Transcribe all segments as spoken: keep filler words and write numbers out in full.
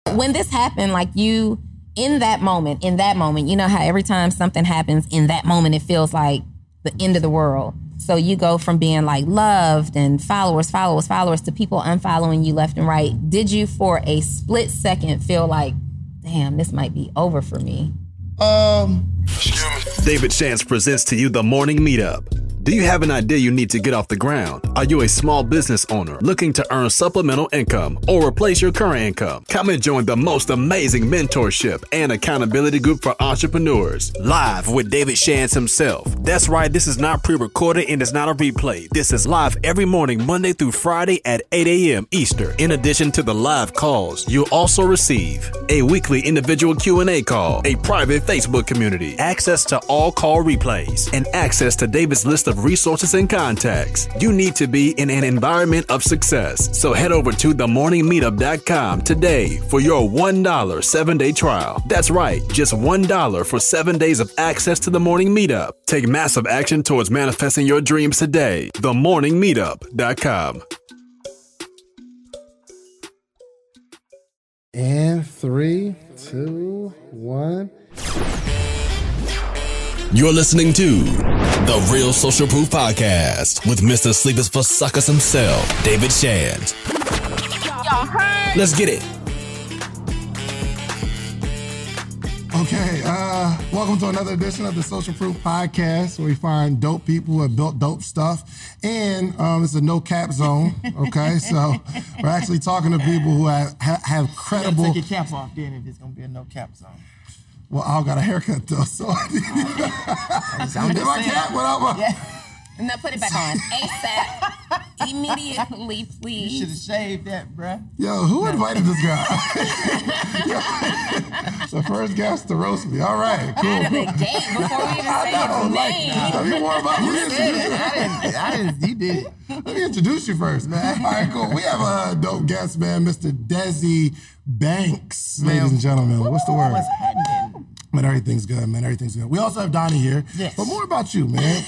When this happened, like you, in that moment, in that moment, you know how every time something happens, in that moment, it feels like the end of the world. So you go from being like loved and followers, followers, followers to people unfollowing you left and right. Did you for a split second feel like, damn, this might be over for me? Um, David Shands presents to you the Morning Meetup. Do you have an idea you need to get off the ground? Are you a small business owner looking to earn supplemental income or replace your current income? Come and join the most amazing mentorship and accountability group for entrepreneurs. Live with David Shands himself. That's right, this is not pre-recorded and it's not a replay. This is live every morning, Monday through Friday at eight a.m. Eastern. In addition to the live calls, you'll also receive a weekly individual Q and A call, a private Facebook community, access to all call replays, and access to David's list of resources and contacts. You need to be in an environment of success. So head over to the morning meetup dot com today for your one dollar seven-day trial. That's right, just one dollar for seven days of access to the Morning Meetup. Take massive action towards manifesting your dreams today. the morning meetup dot com. And three, two, one. You're listening to The Real Social Proof Podcast with Mister Sleepers for Suckers himself, David Shands. Let's get it. Okay, uh, welcome to another edition of the Social Proof Podcast, where we find dope people who have built dope stuff. And um, it's a no cap zone, okay? So we're actually talking to people who have, ha- have credible... take your cap off then if it's going to be a no cap zone. Well, I got a haircut though, so I need to... my cap without my... Yeah. No, put it back on. ASAP. Immediately, please. You should have shaved that, bruh. Yo, who invited this guy? The first guest to roast me. All right, cool. Out of the gate before we even say his name. Tell me more about You me. did it. I didn't, I didn't, you did it. Let me introduce you first. All right, cool. We have a dope guest, man, Mister Desi Banks, Man, ladies and gentlemen. What's the word? What's happening? Man, everything's good, man. Everything's good. We also have Donnie here. Yes. But more about you, man.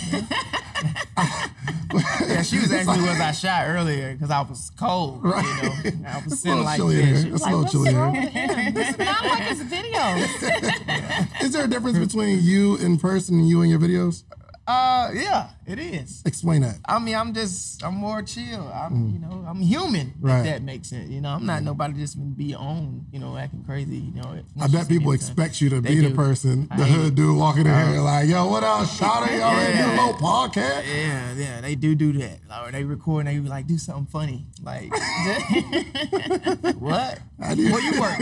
Yeah, she was asking me was I shy earlier because I was cold, Right. you know. I was It's a sitting little like chilly in this. here. She was It's a like, little what's chilly in wrong here. with him? This is not like his videos. Is there a difference between you in person and you in your videos? Uh, yeah, it is. Explain that. I mean, I'm just, I'm more chill. I'm, you know, I'm human. Right. If that makes sense. You know, I'm not nobody just gonna be on, you know, acting crazy. You know, I bet people expect you to They be the do. person, the I hood ain't- dude walking in here like, yo, what up, shawty? Y'all ready to do a Yeah. little podcast? Yeah, yeah, they do do that. Or they record and they be like, do something funny. Like, what? I do. Where you work?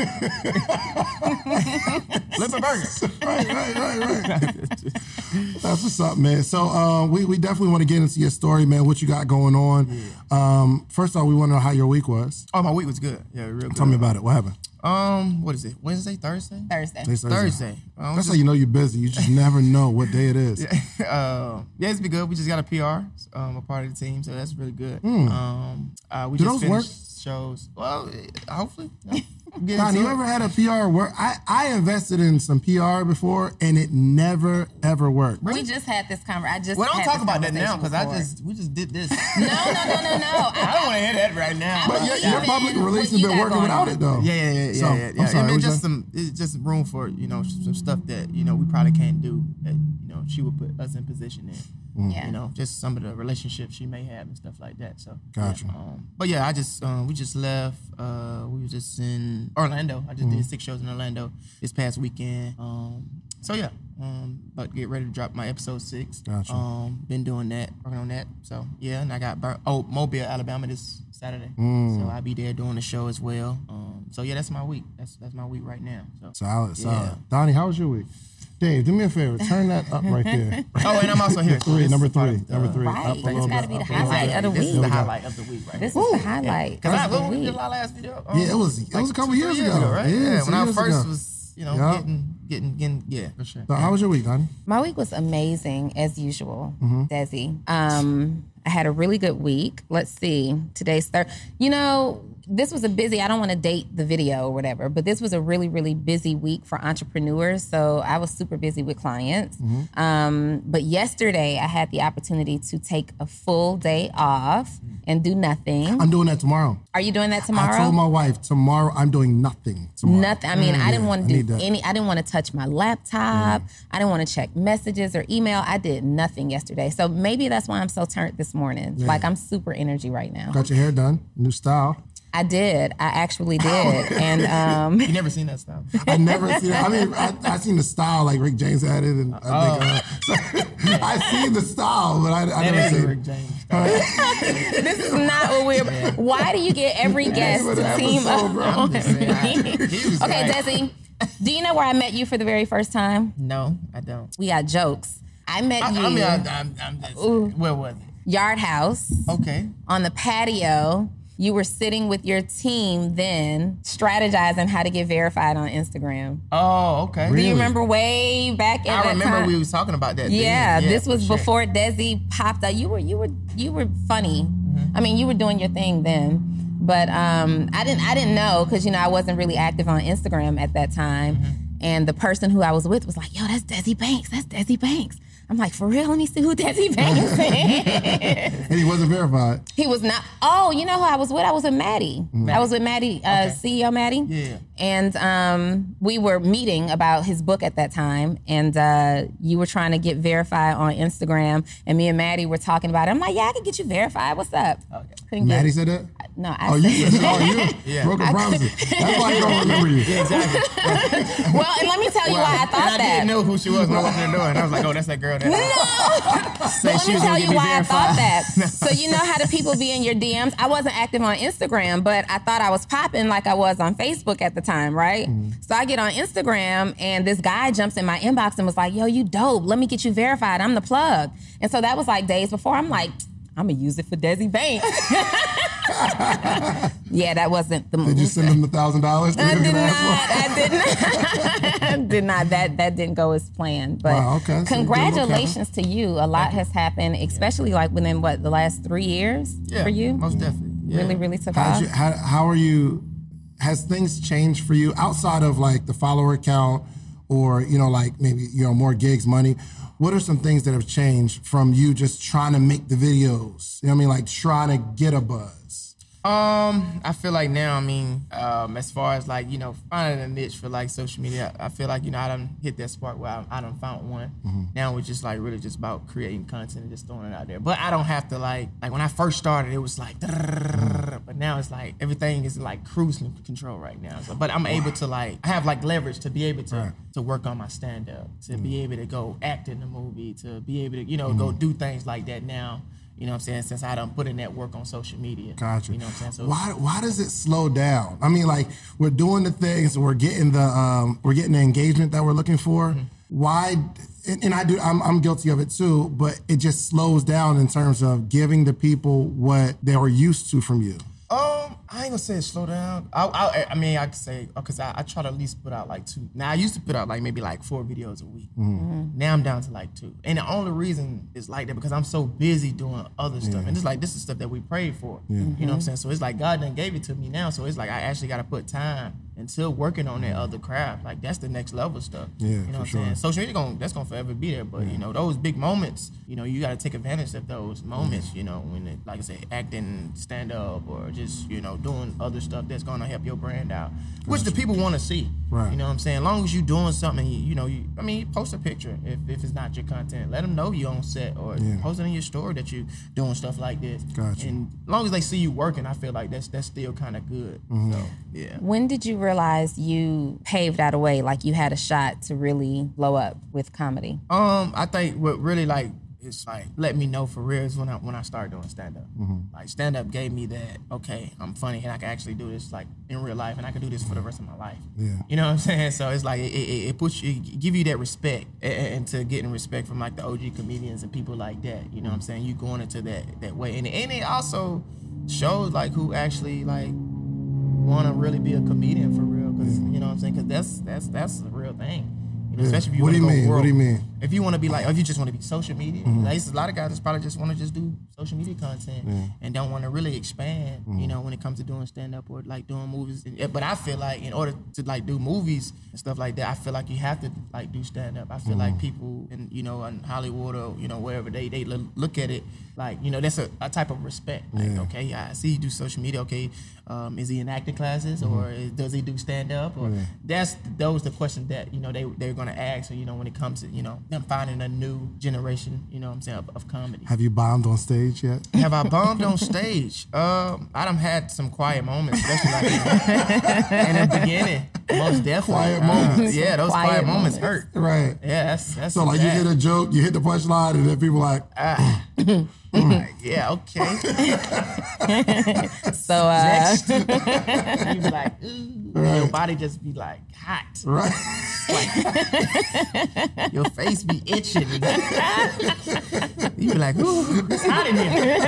Flip a burger. Right, right, right, right. That's what's up, man. So uh, we, we definitely want to get into your story, man, what you got going on. Yeah. Um, first off, we want to know how your week was. Oh, my week was good. Yeah, real good. Tell me about it. What happened? Um, what is it? Wednesday, Thursday? Thursday. Today's Thursday. Um, That's just- how you know you're busy. You just never know what day it is. Yeah, uh, yeah, it's been good. We just got a P R, um, a part of the team, so that's really good. Um, uh, we Do just those finished work? shows. Well, eh, hopefully. Yeah. Get Don, into you it. ever had a P R work? I, I invested in some P R before, and it never, ever worked. We just had this conversation. I just Well, don't had talk this about that now because I conversation just we just did this. before. No, no, no, no, no. I don't want to hear that right now. But your, your Even public what relations you been got working going without on. it, though. Yeah, yeah, yeah, yeah. So, yeah, I'm yeah. sorry, I mean, what you just say? some, it's just room for you know some stuff that you know we probably can't do that you know she would put us in position in. Yeah. You know, just some of the relationships she may have and stuff like that. So, Gotcha. yeah, um, but yeah, I just um, we just left. Uh, we were just in Orlando. I just Mm-hmm. did six shows in Orlando this past weekend. Um, so yeah, um, about to get ready to drop my episode six. Gotcha. Um, been doing that, working on that. So yeah, and I got burnt. Oh, Mobile, Alabama this Saturday. Mm. So I'll be there doing the show as well. Um, so yeah, that's my week. That's that's my week right now. So. Solid, Yeah. solid. Donnie, how was your week? Dave, do me a favor. Turn that up right there. Oh, and I'm also here. Three, This number is part three, of the- number three. Right. Up a It's little gotta bit, be the up a little highlight bit. of the This week. is There the we go. highlight of the week right This here. is the highlight Because I of the what we did week. our last video. Um, Yeah, it was it was a couple two, years three ago, right? Yeah, Yeah, some when I years first ago. was, you know, Yeah. getting, getting, getting, yeah, for sure. So how was your week, Donnie? My week was amazing as usual, Mm-hmm. Desi. Um, I had a really good week. Let's see. Today's third. You know, this was a busy, I don't want to date the video or whatever, but this was a really, really busy week for entrepreneurs. So I was super busy with clients. Mm-hmm. Um, but yesterday I had the opportunity to take a full day off and do nothing. I'm doing that tomorrow. Are you doing that tomorrow? I told my wife, tomorrow I'm doing nothing tomorrow. Nothing. I mean, mm, I didn't yeah, want to do any, I didn't want to touch my laptop. Yeah. I didn't want to check messages or email. I did nothing yesterday. So maybe that's why I'm so turned this morning. Yeah. Like I'm super energy right now. Got your hair done, new style. I did. I actually did. And um, you never seen that style? I never seen it. I mean, I, I seen the style like Rick James had it, and I oh. think uh, so, I seen the style, but I, I never seen Rick James. This is not what we're. Yeah. Why do you get every guest to team up? On me? Okay, Desi, do you know where I met you for the very first time? No, I don't. We got jokes. I met I, you. I mean, I, I'm, I'm just, where was it? Yard House. Okay. On the patio. You were sitting with your team then, strategizing how to get verified on Instagram. Oh, okay. Really? Do you remember way back in I that remember time? we was talking about that. Yeah, yeah this was sure. before Desi popped up. You were you were you were funny. Mm-hmm. I mean, you were doing your thing then, but um, I didn't I didn't know because you know I wasn't really active on Instagram at that time. Mm-hmm. And the person who I was with was like, "Yo, that's Desi Banks. That's Desi Banks." I'm like, for real? Let me see who Desi Banks is. And he wasn't verified. He was not. Oh, you know who I was with? I was with Maddie. Maddie. I was with Maddie, uh, okay. C E O Maddie. Yeah. And um, we were meeting about his book at that time. And uh, you were trying to get verified on Instagram. And me and Maddie were talking about it. I'm like, yeah, I can get you verified. What's up? Okay. Maddie get, said that? No, I oh, said you said oh, you yeah. broken promises. That's why I don't remember you. Yeah, exactly. Well, and let me tell you well, why I thought and I that. I didn't know who she was when I walked in the door. And I was like, oh, that's that girl that. No! But let me tell you why I thought that. So you know how the people be in your D Ms? I wasn't active on Instagram, but I thought I was popping like I was on Facebook at the time, right? Mm-hmm. So I get on Instagram and this guy jumps in my inbox and was like, yo, you dope. Let me get you verified. I'm the plug. And so that was like days before. I'm like, I'm going to use it for Desi Banks. Yeah, that wasn't the move. Did you send him a thousand dollars? I did not. I did not. I did not. That that didn't go as planned. But wow, okay. So congratulations to you. A lot has happened, especially like within what the last three years yeah, for you. Most definitely. Yeah. Really, really took How'd off. You, how, how are you? Has things changed for you outside of like the follower count, or you know, like maybe you know more gigs, money? What are some things that have changed from you just trying to make the videos? You know what I mean? Like trying to get a buzz. Um, I feel like now, I mean, um, as far as like, you know, finding a niche for like social media, I feel like, you know, I done hit that spark where I, I done found one. Mm-hmm. Now it's just like really just about creating content and just throwing it out there. But I don't have to like, like when I first started, it was like, mm-hmm. but now it's like everything is like cruise control right now. So, but I'm able to like, I have like leverage to be able to, right. to work on my stand up, to mm-hmm. be able to go act in the movie, to be able to, you know, mm-hmm. go do things like that now. You know what I'm saying? Since I done put in that work on social media. Gotcha. You know what I'm saying? So why why does it slow down? I mean, like we're doing the things, we're getting the um, we're getting the engagement that we're looking for. Mm-hmm. Why? And, and I do. I'm, I'm guilty of it too. But it just slows down in terms of giving the people what they were used to from you. Um, I ain't gonna say it slow down. I, I, I mean, I could say because I, I try to at least put out like two. Now I used to put out like maybe like four videos a week. Mm-hmm. Now I'm down to like two, and the only reason is like that because I'm so busy doing other yeah. stuff, and it's like this is stuff that we prayed for. Yeah. You know what I'm saying? So it's like God done gave it to me now. So it's like I actually got to put time until working on that other craft. Like that's the next level stuff. Yeah, you know what I'm sure. saying? Social media gonna that's gonna forever be there, but yeah. you know those big moments. You know you got to take advantage of those moments. Yeah. You know when it, like I said, acting, stand up, or just you know doing other stuff that's gonna help your brand out, which the people want to see. Right. You know what I'm saying? As long as you doing something, you, you know, you, I mean, you post a picture if, if it's not your content. Let them know you on set or yeah. post it in your story that you doing stuff like this. Gotcha. And as long as they see you working, I feel like that's that's still kind of good. Mm-hmm. So, yeah. When did you realize you paved out a way, like you had a shot to really blow up with comedy? Um, I think what really like it's like let me know for real is when I when I started doing stand up. Mm-hmm. Like stand up gave me that okay, I'm funny and I can actually do this like in real life and I can do this for the rest of my life. Yeah. You know what I'm saying? So it's like it, it, it puts you, it give you that respect and, and to getting respect from like the O G comedians and people like that. You know what I'm saying? You going into that that way and and it also shows like who actually like want to really be a comedian for real because you know what I'm saying? Because that's that's that's the real thing. You know, especially if you what want to do go you mean? world. What do you mean? If you want to be like, or if you just want to be social media, mm-hmm. like, there's a lot of guys that probably just want to just do social media content yeah. and don't want to really expand, mm-hmm. you know, when it comes to doing stand up or like doing movies. But I feel like in order to like do movies and stuff like that, I feel like you have to like do stand up. I feel mm-hmm. like people in, you know, in Hollywood or, you know, wherever they, they look at it, like, you know, that's a, a type of respect. Like, yeah. okay, I see you do social media. Okay, um, is he in acting classes mm-hmm. or is, does he do stand up? Or yeah. that's those the questions that, you know, they, they're going to ask. So, you know, when it comes to, you know, them finding a new generation, you know what I'm saying, of, of comedy. Have you bombed on stage yet? Have I bombed on stage? Um, I done had some quiet moments, especially like in the beginning. Most definitely. Quiet uh, moments. Yeah, those quiet, quiet moments. moments hurt. Right. Yeah, that's that's so like bad. You hit a joke, you hit the punchline, and then people like, uh, like yeah, okay. So uh, next, you be like, ooh, right. Your body just be like hot. Right. Like, your face be itching. You be like, ooh, it's hot in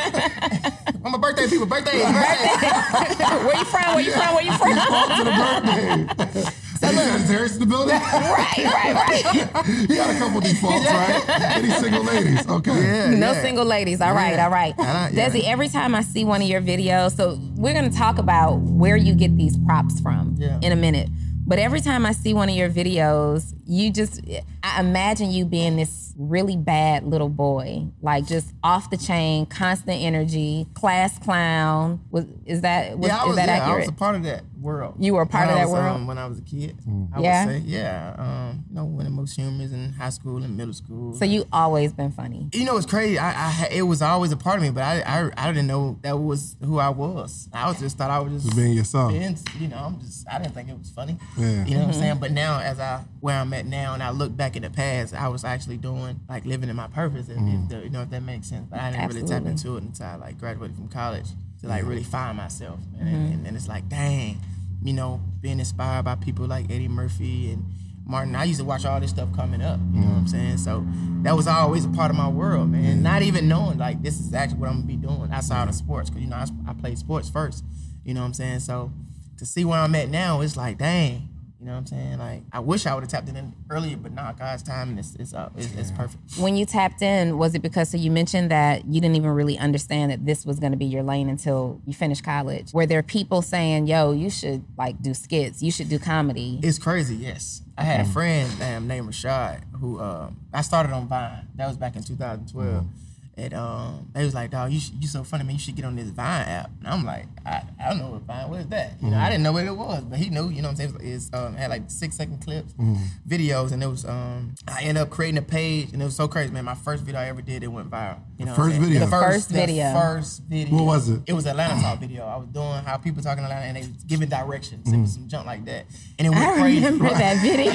here. I'm my birthday people, birthday, birthday. Where you from? Where you from? Where you from? To the birthday. So look, is Harris in the building? Right, right, right. He got a couple defaults, right? Any single ladies, okay. Yeah, no yeah. single ladies, all right, yeah. all right. Uh, yeah. Desi, every time I see one of your videos, so we're going to talk about where you get these props from yeah. in a minute. But every time I see one of your videos, you just, I imagine you being this really bad little boy, like just off the chain, constant energy, class clown. Was is that was, yeah, I was, is that yeah, accurate? I was a part of that world. You were a part when of that was, world um, when I was a kid. Mm. I yeah? would say, yeah. Um, you know, winning most humors in high school and middle school. So you always been funny. You know, it's crazy. I, I it was always a part of me, but I, I, I didn't know that was who I was. I was just thought I was just, just being yourself. Being, you know, I'm just. I didn't think it was funny. Yeah. You know mm-hmm. what I'm saying? But now, as I where I'm at now, and I look back in the past, I was actually doing like living in my purpose. If, mm. if the, you know, if that makes sense. But I didn't Absolutely. really tap into it until I like graduated from college to like really find myself. And, mm-hmm. and, and it's like, dang, you know, being inspired by people like Eddie Murphy and Martin. I used to watch all this stuff coming up. You know mm. what I'm saying? So that was always a part of my world, man. And not even knowing like this is actually what I'm gonna be doing outside of sports, because you know I, I played sports first. You know what I'm saying? So to see where I'm at now, it's like, dang. You know what I'm saying? Like, I wish I would have tapped in earlier, but nah, God's timing is it's up. It's, it's perfect. When you tapped in, was it because, so you mentioned that you didn't even really understand that this was going to be your lane until you finished college. Were there people saying, yo, you should, like, do skits, you should do comedy? It's crazy, yes. I had okay. a friend um, named Rashad who, um, I started on Vine. That was back in two thousand twelve. Mm-hmm. And um, they was like, dog, you should, you so funny, man. You should get on this Vine app. And I'm like, I, I don't know what Vine, what is that? You mm-hmm. know, I didn't know what it was, but he knew. You know what I'm saying? It's um, it had like six second clips, mm-hmm. videos, and it was. Um, I ended up creating a page, and it was so crazy, man. My first video I ever did, it went viral. You know, first video, the first, first video, the first video. What was it? It was Atlanta Talk video. I was doing how people talking Atlanta, and they was giving directions. Mm-hmm. It was some junk like that, and it went I crazy. I remember right? that video.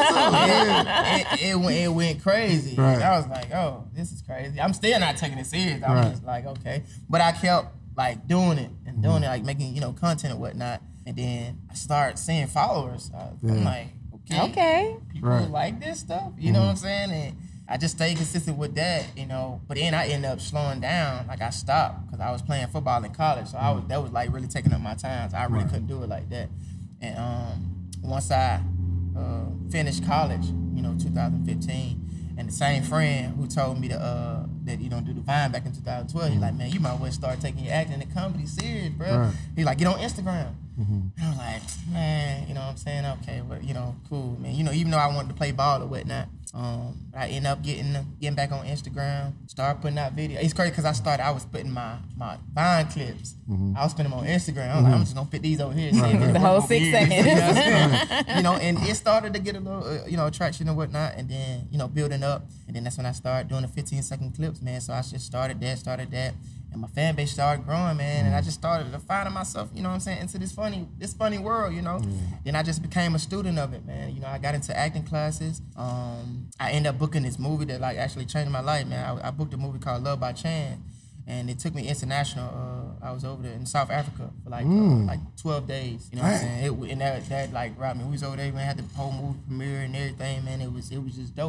it, it, it, went, it went crazy. Right. And I was like, oh, this is crazy. I'm still not taking it serious. I was right. just like, okay. But I kept like doing it and doing mm-hmm. it, like making, you know, content and whatnot. And then I started seeing followers. I, yeah. I'm like, okay. Okay. People right. like this stuff. You mm-hmm. know what I'm saying? And I just stayed consistent with that, you know. But then I ended up slowing down. Like I stopped because I was playing football in college. So I was that was like really taking up my time. So I really right. couldn't do it like that. And um, once I uh, finished college, you know, two thousand fifteen, and the same friend who told me to uh, that you don't do the Vine back in two thousand twelve, he's like, man, you might well start taking your acting and comedy serious, bro. Right. He's like, get on Instagram. Mm-hmm. And I was like, man, you know what I'm saying? Okay, well, you know, cool, man. You know, even though I wanted to play ball or whatnot, um, I ended up getting getting back on Instagram, start putting out videos. It's crazy because I started, I was putting my, my Vine clips. Mm-hmm. I was putting them on Instagram. I was mm-hmm. like, I'm just going to put these over here. Right. Right. The whole six seconds. You know, you know, and it started to get a little, uh, you know, traction and whatnot, and then, you know, building up. And then that's when I started doing the fifteen second clips, man. So I just started that, started that. And my fan base started growing, man, and I just started finding myself, you know what I'm saying, into this funny, this funny world, you know. Mm. Then I just became a student of it, man. You know, I got into acting classes. Um, I ended up booking this movie that like actually changed my life, man. I, I booked a movie called Love by Chance, and it took me international. Uh, I was over there in South Africa for like mm. uh, like twelve days. You know what I'm saying? It, and that that like robbed me. We was over there, man. Had the whole movie premiere and everything, man. It was it was just dope.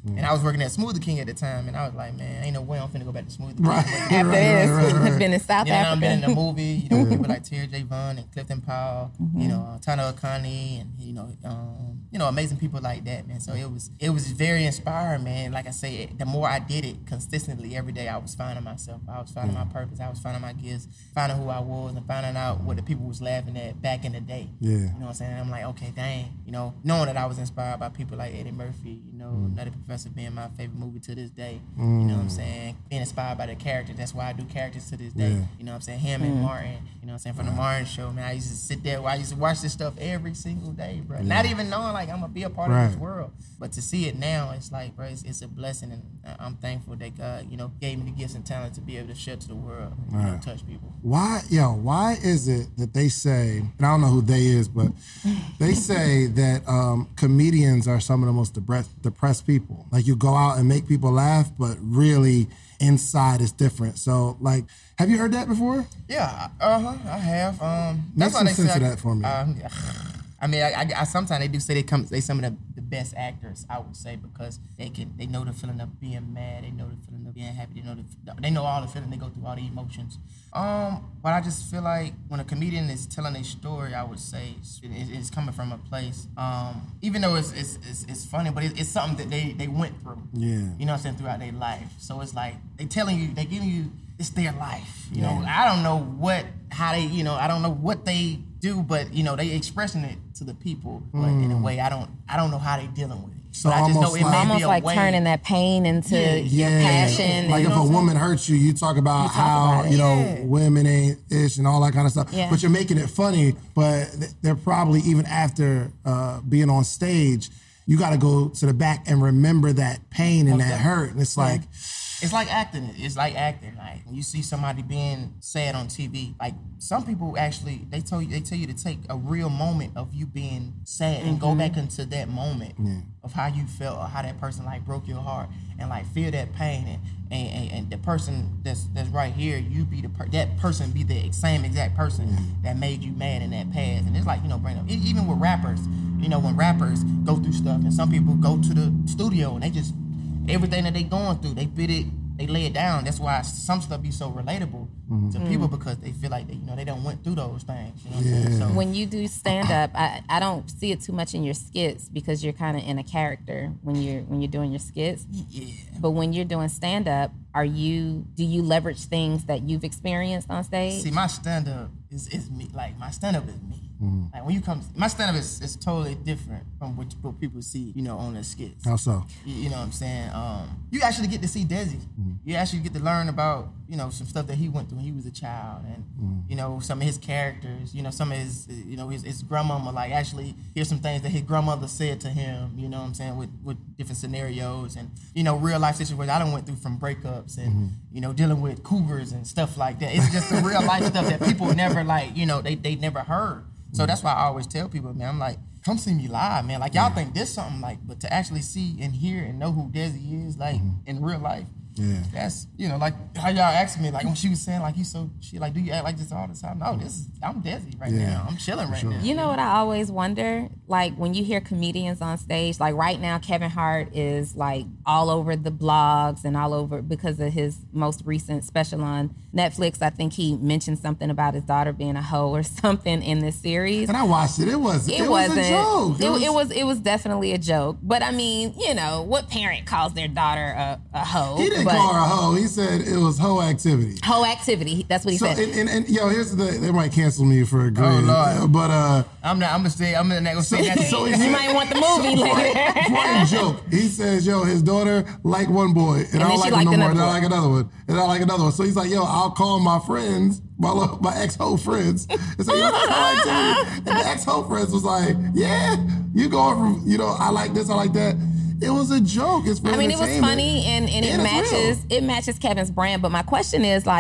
And I was working at Smoothie King at the time, and I was like, man, ain't no way I'm finna go back to Smoothie King. Right. After right, this, right, right, right. been in South Yeah, Africa. I've been in the movie, you know, with people like Terry J. Vaughn and Clifton Powell, mm-hmm. you know, uh, Tana Okani, and you know, um, you know, amazing people like that, man. So it was, it was very inspiring, man. Like I say, the more I did it consistently every day, I was finding myself. I was finding mm-hmm. my purpose. I was finding my gifts, finding who I was, and finding out what the people was laughing at back in the day. Yeah. You know what I'm saying? And I'm like, okay, dang, you know, knowing that I was inspired by people like Eddie Murphy, you know, mm. Nutty Professor being my favorite movie to this day. Mm. You know what I'm saying? Being inspired by the character. That's why I do characters to this day. Yeah. You know what I'm saying? Him mm. and Martin. You know what I'm saying? From the Martin Show, man. I used to sit there. I used to watch this stuff every single day, bro. Yeah. Not even knowing like I'm gonna be a part right. of this world, but to see it now, it's like, bro, it's, it's a blessing, and I'm thankful that God, you know, gave me the gifts and talent to be able to share to the world, you right. know, touch people. Why, yo? Why is it that they say, and I don't know who they is, but they say that um, comedians are some of the most depressed, depressed people. Like you go out and make people laugh, but really inside is different. So, like, have you heard that before? Yeah, uh huh, I have. Um, Make that's some why they sense say of I, that for me. Um, I mean, I, I, I sometimes they do say they come, they some of the, the best actors, I would say, because they can, they know the feeling of being mad, they know the feeling of being happy, they know the, they know all the feeling, they go through all the emotions. Um, but I just feel like when a comedian is telling a story, I would say it, it's coming from a place. Um, even though it's it's it's, it's funny, but it, it's something that they they went through. Yeah. You know what I'm saying, throughout their life. So it's like they telling you, they giving you, it's their life. You know, I don't know what, how they, you know, I don't know what they do, but you know, they expressing it to the people, but mm. in a way, I don't, I don't know how they dealing with it. So but I just know it like, may almost be a like way. turning that pain into Yeah. your Yeah. passion. Like and, if a woman hurts you, you talk about You talk how, about it. you know, Yeah. women ain't ish and all that kind of stuff. Yeah. But you're making it funny, but th- they're probably, even after uh, being on stage, you got to go to the back and remember that pain and Okay. that hurt. And it's like, It's like acting. It's like acting. Like when you see somebody being sad on T V, like some people actually they tell you they tell you to take a real moment of you being sad and go back into that moment Yeah. of how you felt or how that person like broke your heart and like feel that pain and and, and, and the person that's that's right here, you be the per- that person be the same exact person Mm-hmm. that made you mad in that past. And it's like, you know, bring up e- even with rappers, you know, when rappers go through stuff and some people go to the studio and they just everything that they going through, they bid it, they lay it down. That's why some stuff be so relatable Mm-hmm. to people because they feel like they, you know, they don't went through those things. You know what I'm saying? Yeah. So when you do stand up, I, I don't see it too much in your skits because you're kind of in a character when you're when you're doing your skits. yeah, But when you're doing stand up, are you do you leverage things that you've experienced on stage? see, my stand up is is me. Like my stand up is me. Mm-hmm. Like when you come, my stand up is, is totally different from what, what people see, you know, on the skits. how so? You, you know what I'm saying? Um, you actually get to see Desi. Mm-hmm. You actually get to learn about, you know, some stuff that he went through when he was a child, and Mm-hmm. you know, some of his characters. You know, some of his, you know, his, his grandmama. Like actually, here's some things that his grandmother said to him. You know what I'm saying? With with different scenarios and you know, real life situations I done went through from breakups and Mm-hmm. you know, dealing with cougars and stuff like that. It's just the real life stuff that people never like. You know, they they never heard. So that's why I always tell people, man, I'm like, come see me live, man. Like, y'all think this something, like, but to actually see and hear and know who Desi is, like, in real life, Yeah. that's, you know, like, how y'all asked me, like, when she was saying, like, you so, she, like, do you act like this all the time? No, this is, I'm Desi right Yeah, now. I'm chilling right sure. now. You know what I always wonder? Like when you hear comedians on stage, like right now Kevin Hart is like all over the blogs and all over because of his most recent special on Netflix. I think he mentioned something about his daughter being a hoe or something in this series. And I watched it. It was it, It, was wasn't. a joke. It, it was it was definitely a joke. But I mean, you know, what parent calls their daughter a, a hoe? He didn't but call her a hoe. He said it was hoe activity. hoe activity. That's what he So said. and, and, and yo, here's the they might cancel me for agreeing. Lord. But uh I'm not, I'm gonna say, I'm not gonna say that. so he you said- might want the movie later. funny joke. He says, yo, his daughter liked one boy, and, then I don't she like him liked no more, and I another like another one, and I like another one. So he's like, yo, I'll call my friends, my lo- my ex-hoe friends, and say, yo, that's how I tell you. And the ex-hoe friends was like, yeah, you going from, you know, I like this, I like that. It was a joke. It's for I mean, it was entertainment. funny and, and it And it's matches real. it matches Kevin's brand. But my question is like,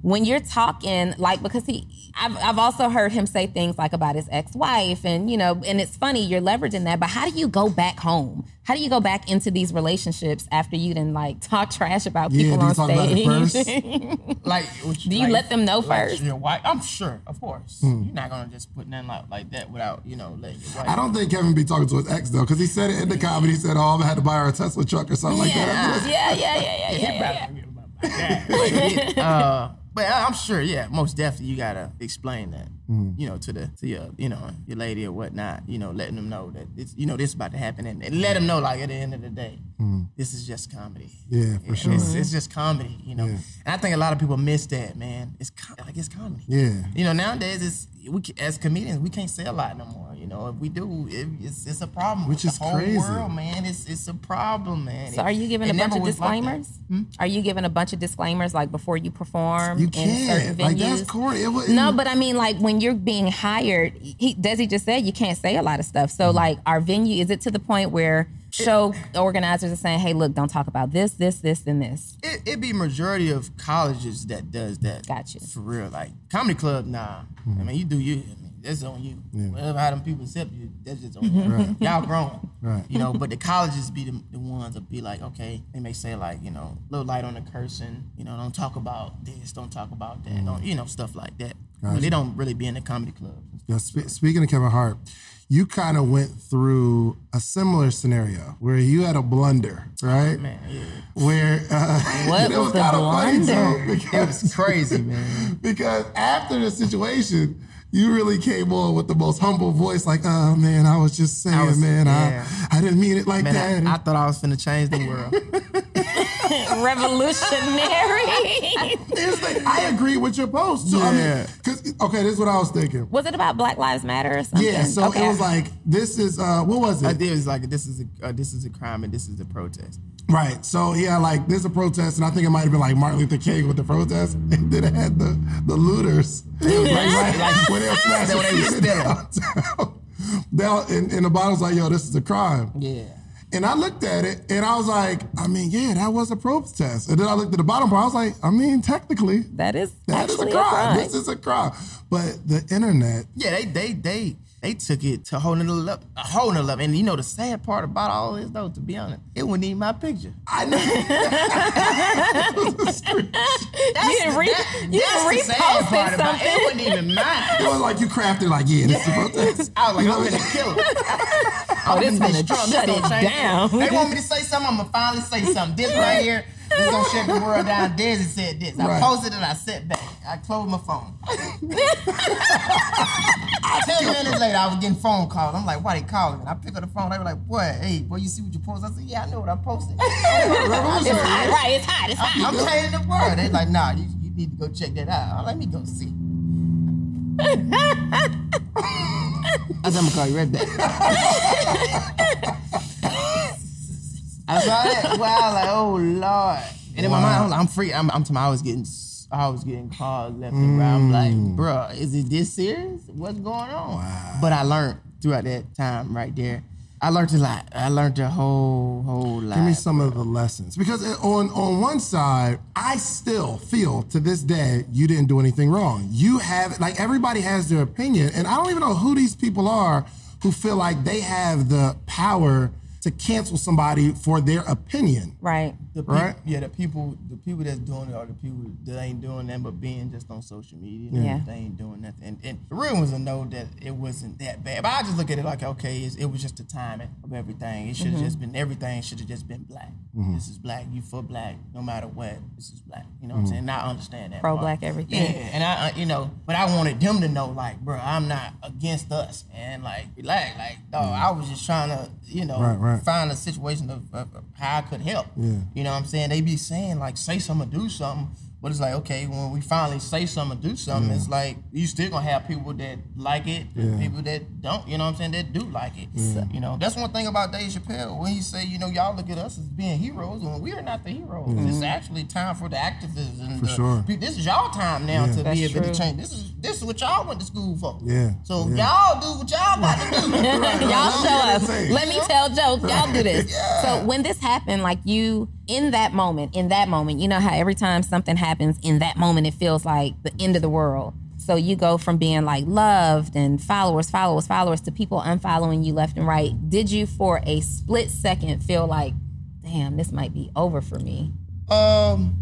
when you're talking, like, because he, I've, I've also heard him say things like about his ex-wife and, you know, and it's funny, you're leveraging that, but how do you go back home? How do you go back into these relationships after you didn't, like, talk trash about Yeah, people do you on talk about it stage? first? Like, what Do you like- let them know like first? Your wife? I'm sure, of course. Hmm. You're not gonna just put nothing out like that without, you know, letting your wife. I don't think Kevin be talking to his ex though, because he said it in the comedy. He said, "Oh, I had to buy her a Tesla truck or something like that." yeah, yeah, yeah, yeah, yeah, He yeah. probably don't give a fuck about that. But, uh, but I'm sure, yeah, most definitely you gotta explain that, you know, to the to your, you know, your lady or whatnot, you know, letting them know that it's, you know, this is about to happen, and, and let them know, like, at the end of the day, this is just comedy. Yeah, for sure. It's, it's just comedy, you know. Yeah. And I think a lot of people miss that, man. It's com- like it's comedy. Yeah. You know, nowadays it's we ca- as comedians we can't say a lot no more. You know, if we do, it, it's it's a problem. Which with is the whole crazy. world, man. It's it's a problem, man. So It- are you giving it a bunch never of was like that. disclaimers? Are you giving a bunch of disclaimers like before you perform You in certain can't. venues? Like that's corny. It wouldn't- No, but I mean, like when you're being hired, he, Desi just said you can't say a lot of stuff. So, Mm-hmm. like, our venue, is it to the point where show organizers are saying, "Hey, look, don't talk about this, this, this, and this"? It it be majority of colleges that does that. Gotcha. For real, like comedy club, nah. I mean, you do you. I mean, that's on you. Whatever how them people accept you, that's just on you. Y'all grown, Right. You know. But the colleges be the, the ones that be like, okay, they may say like, you know, a little light on the cursing. You know, don't talk about this, don't talk about that, don't, you know, stuff like that. But they don't really be in the comedy club. Yeah, spe- speaking of Kevin Hart, you kind of went through a similar scenario where you had a blunder, right? Man, yeah. Where uh, What it was the kinda funny, blunder? too, because, It's crazy, man. because after the situation, you really came on with the most humble voice, like, "Oh man, I was just saying, was- man, yeah. I, I didn't mean it like Man, that." I, I thought I was finna change the world. Revolutionary. Here's the thing, I agree with your post too. I mean, Yeah. 'cause- okay, this is what I was thinking. Was it about Black Lives Matter or something? Yeah, so Okay. it was like, this is uh, what was I it? did was like this is a uh, this is a crime and this is a protest. Right. So yeah, like there's a protest, and I think it might have been like Martin Luther King with the protest, and then it had the the looters, like, right, like when they were smashing When they were shit stealing. downtown. Down, and, and the bottle's like, "Yo, this is a crime." Yeah. And I looked at it, and I was like, I mean, yeah, that was a protest. And then I looked at the bottom part, I was like, I mean, technically, That is that is actually a crime. crime. This is a crime. But the internet, Yeah, they they they they took it to a whole nother level, a whole nother level. And you know the sad part about all this though, to be honest, it wasn't even my picture. I know. That's, You didn't re- that- you that's didn't the sad reposted part about it. something. It wasn't even mine. It was like you crafted, like, yeah, this is a protest. I was like, You I'm know? gonna kill it. Oh, this Gonna finna destroy 'em. This shut gonna it change down. They want me to say something, I'm gonna finally say something. This right here, this is gonna shut the world down. Desi said this. I Right. posted it, I sat back. I closed my phone. Ten minutes later, I was getting phone calls. I'm like, why they calling me? And I pick up the phone. They were like, boy, hey, boy, you see what you posted? I said, yeah, I know what I posted. It's hot, right? It's hot. It's hot. I'm changing the world. They like, nah, you, you need to go check that out. Let me go see. I said, I'm gonna call you right back. I saw that. Wow, I was like, oh Lord. And in my mind, I'm, like, I'm free. I'm, I'm talking, I was getting, I was getting calls left and right. I'm like, bruh, is it this serious? What's going on? But I learned throughout that time right there. I learned a lot. I learned a whole, whole lot. Give me some of the lessons. Because on, on one side, I still feel to this day you didn't do anything wrong. You have, like, everybody has their opinion. And I don't even know who these people are who feel like they have the power to cancel somebody for their opinion. Right. The peop- Right? Yeah, the people, the people that's doing it are the people that ain't doing nothing but being just on social media. Yeah. They ain't doing nothing. And, and the real ones will know that it wasn't that bad. But I just look at it like, okay, it's, it was just the timing of everything. It should have Mm-hmm. just been, everything should have just been black. This is black. You for black. No matter what, this is black. You know what I'm saying? And I understand that. Pro-black part. everything. Yeah, and I, I, you know, but I wanted them to know, like, bro, I'm not against us, man. Like, relax. Like, dog, I was just trying to, you know, Right, right. find a situation of, of, of how I could help. Yeah. You know what I'm saying? They be saying, like, say something, do something. But it's like, okay, when we finally say something, do something, it's like, you still gonna have people that like it, and Yeah. people that don't, you know what I'm saying, that do like it. You know, that's one thing about Dave Chappelle, when he say, you know, y'all look at us as being heroes, when we are not the heroes. It's actually time for the activists. And For the, sure. This is y'all time now Yeah. to That's be able true. to change. This is this is what y'all went to school for. Yeah. So Yeah. y'all do what y'all about to do. Y'all Let me show us. say. Let me tell jokes. Y'all do this. So when this happened, like you, in that moment, in that moment, you know how every time something happens in that moment, it feels like the end of the world. So you go from being like loved and followers, followers, followers to people unfollowing you left and right. Did you for a split second feel like, damn, this might be over for me? Um,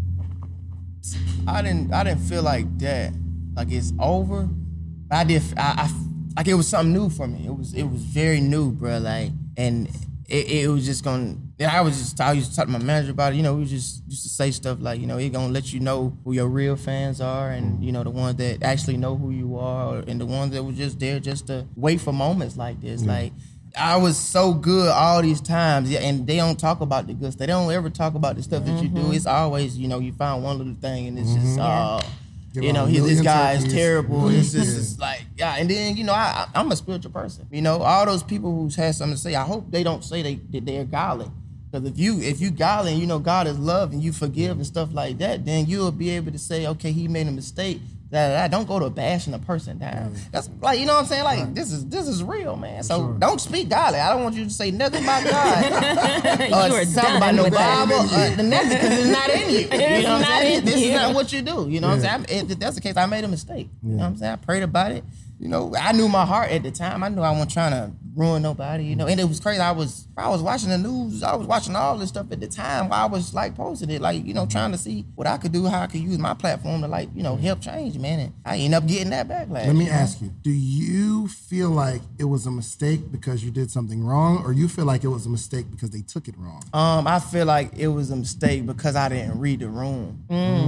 I didn't. I didn't feel like that. Like it's over. But I did. I, I like it was something new for me. It was. It was very new, bro. Like, and it, it was just gonna. I was just. I used to talk to my manager about it. You know, we just used to say stuff like, you know, it gonna let you know who your real fans are, and you know the ones that actually know who you are, and the ones that were just there just to wait for moments like this, mm-hmm. like. I was so good all these times, yeah, and they don't talk about the good stuff. They don't ever talk about the stuff that you do. It's always, you know, you find one little thing and it's mm-hmm. just, oh, yeah. you know, he, this guy is terrible. It's just yeah. it's like, yeah. And then, you know, I, I'm a spiritual person. You know, all those people who's had something to say, I hope they don't say they, that they're godly. Because if you if you godly and you know God is love and you forgive and stuff like that, then you'll be able to say, okay, he made a mistake. That I don't go to bashing a person down. Mm. That's like, you know what I'm saying? Like right. this is this is real, man. So sure. don't speak godly. I don't want you to say nothing about God. uh, you are talking about no Bible. Uh, the next because it's not in you. You know what I'm saying? This you. is not what you do. You know yeah. what I'm saying? If that's the case, I made a mistake. Yeah. You know what I'm saying? I prayed about it. You know, I knew my heart at the time. I knew I wasn't trying to ruin nobody, you know. And it was crazy. I was I was watching the news. I was watching all this stuff at the time while I was, like, posting it, like, you know, trying to see what I could do, how I could use my platform to, like, you know, help change, man. And I ended up getting that backlash. Let me ask you, do you feel like it was a mistake because you did something wrong, or you feel like it was a mistake because they took it wrong? Um, I feel like it was a mistake because I didn't read the room.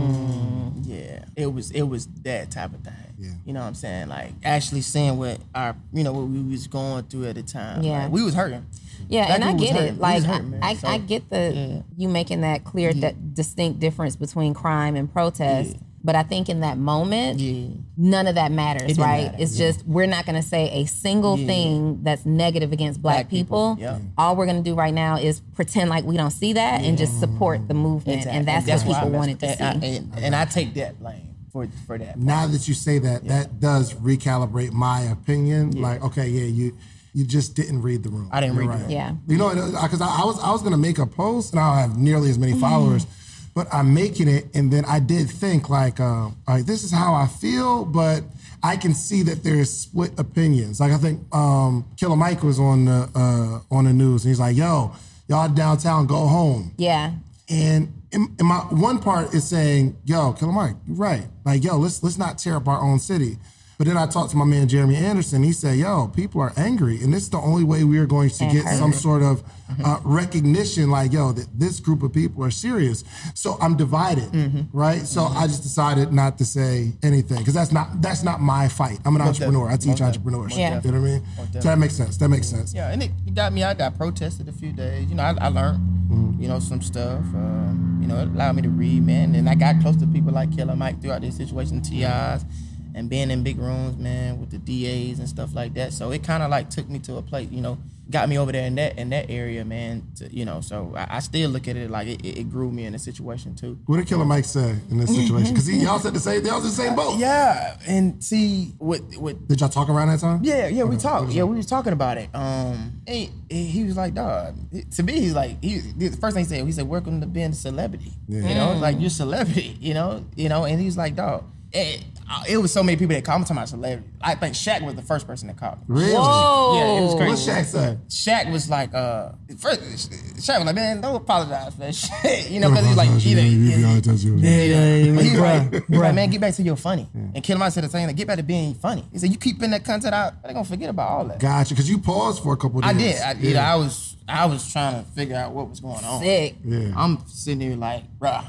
Mm. Yeah, it was it was that type of thing. Yeah. You know what I'm saying? Like, actually seeing what our, you know, what we was going through at the time. Yeah. Like, we was hurting. Yeah, Black and I get hurting. it. Like, hurting, I, so, I get the, yeah. you making that clear, yeah. that distinct difference between crime and protest. Yeah. But I think in that moment, yeah. none of that matters, right? Matter. It's yeah. just, we're not going to say a single yeah. thing that's negative against Black, Black people. people. Yeah. All we're going to do right now is pretend like we don't see that yeah. and just support the movement. Exactly. And that's, and that's what people wanted to see. I, and, and I take that blame. For, for that. Now that you say that, yeah. that does recalibrate my opinion. Yeah. Like, okay, yeah, you you just didn't read the room. I didn't You're read right. the room. Yeah. You know, because I, I was I was gonna make a post, and I don't have nearly as many followers, mm. but I'm making it, and then I did think like, uh, all right, this is how I feel, but I can see that there's split opinions. Like I think um, Killer Mike was on the uh, on the news, and he's like, "Yo, y'all downtown, go home." Yeah. And in, in my one part is saying, "Yo, Killer Mike, you're right. Like, yo, let's let's not tear up our own city." But then I talked to my man Jeremy Anderson. He said, "Yo, people are angry, and this is the only way we are going to get some sort of uh, recognition. Like, yo, that this group of people are serious." So I'm divided, mm-hmm. right? So mm-hmm. I just decided not to say anything because that's not that's not my fight. I'm an Most entrepreneur. Definitely. I teach Most entrepreneurship. Yeah. You know what I mean? So that makes sense. That makes sense. Yeah, and it got me. I got protested a few days. You know, I, I learned, mm-hmm. you know, some stuff. Um, you know, it allowed me to read, man. And I got close to people like Killer Mike throughout this situation, T Is. And being in big rooms, man, with the D As and stuff like that. So it kind of like took me to a place, you know, got me over there in that in that area, man. To, you know, so I, I still look at it like it, it grew me in the situation too. What did Killer Mike say in this situation? Because y'all said the same, y'all was in the same boat. Yeah, and see, what what did y'all talk around that time? Yeah, yeah, we talked. Yeah, we was talking about it. Um, he, he was like, dog. To me, he's like, he the first thing he said, he said, "Welcome to being a celebrity." Yeah. You know, like you're a celebrity. You know, you know, and he's like, dog. It, it was so many people that called me to my celebrity. I think Shaq was the first person that called me. Really? Whoa. Yeah, it was crazy. What Shaq said? Shaq was like, uh, first, Shaq was like, man, don't apologize for that shit. You know, because he's like, either, yeah, yeah, yeah. He's like, he's like, man, get back to your funny. Yeah. And Killer Mike said the same thing, get back to being funny. He said, you keep putting that content out, they're gonna forget about all that. Gotcha, because you paused for a couple of days. I did. I, yeah. you know, I was I was trying to figure out what was going on. Sick. Yeah. I'm sitting there like, bruh,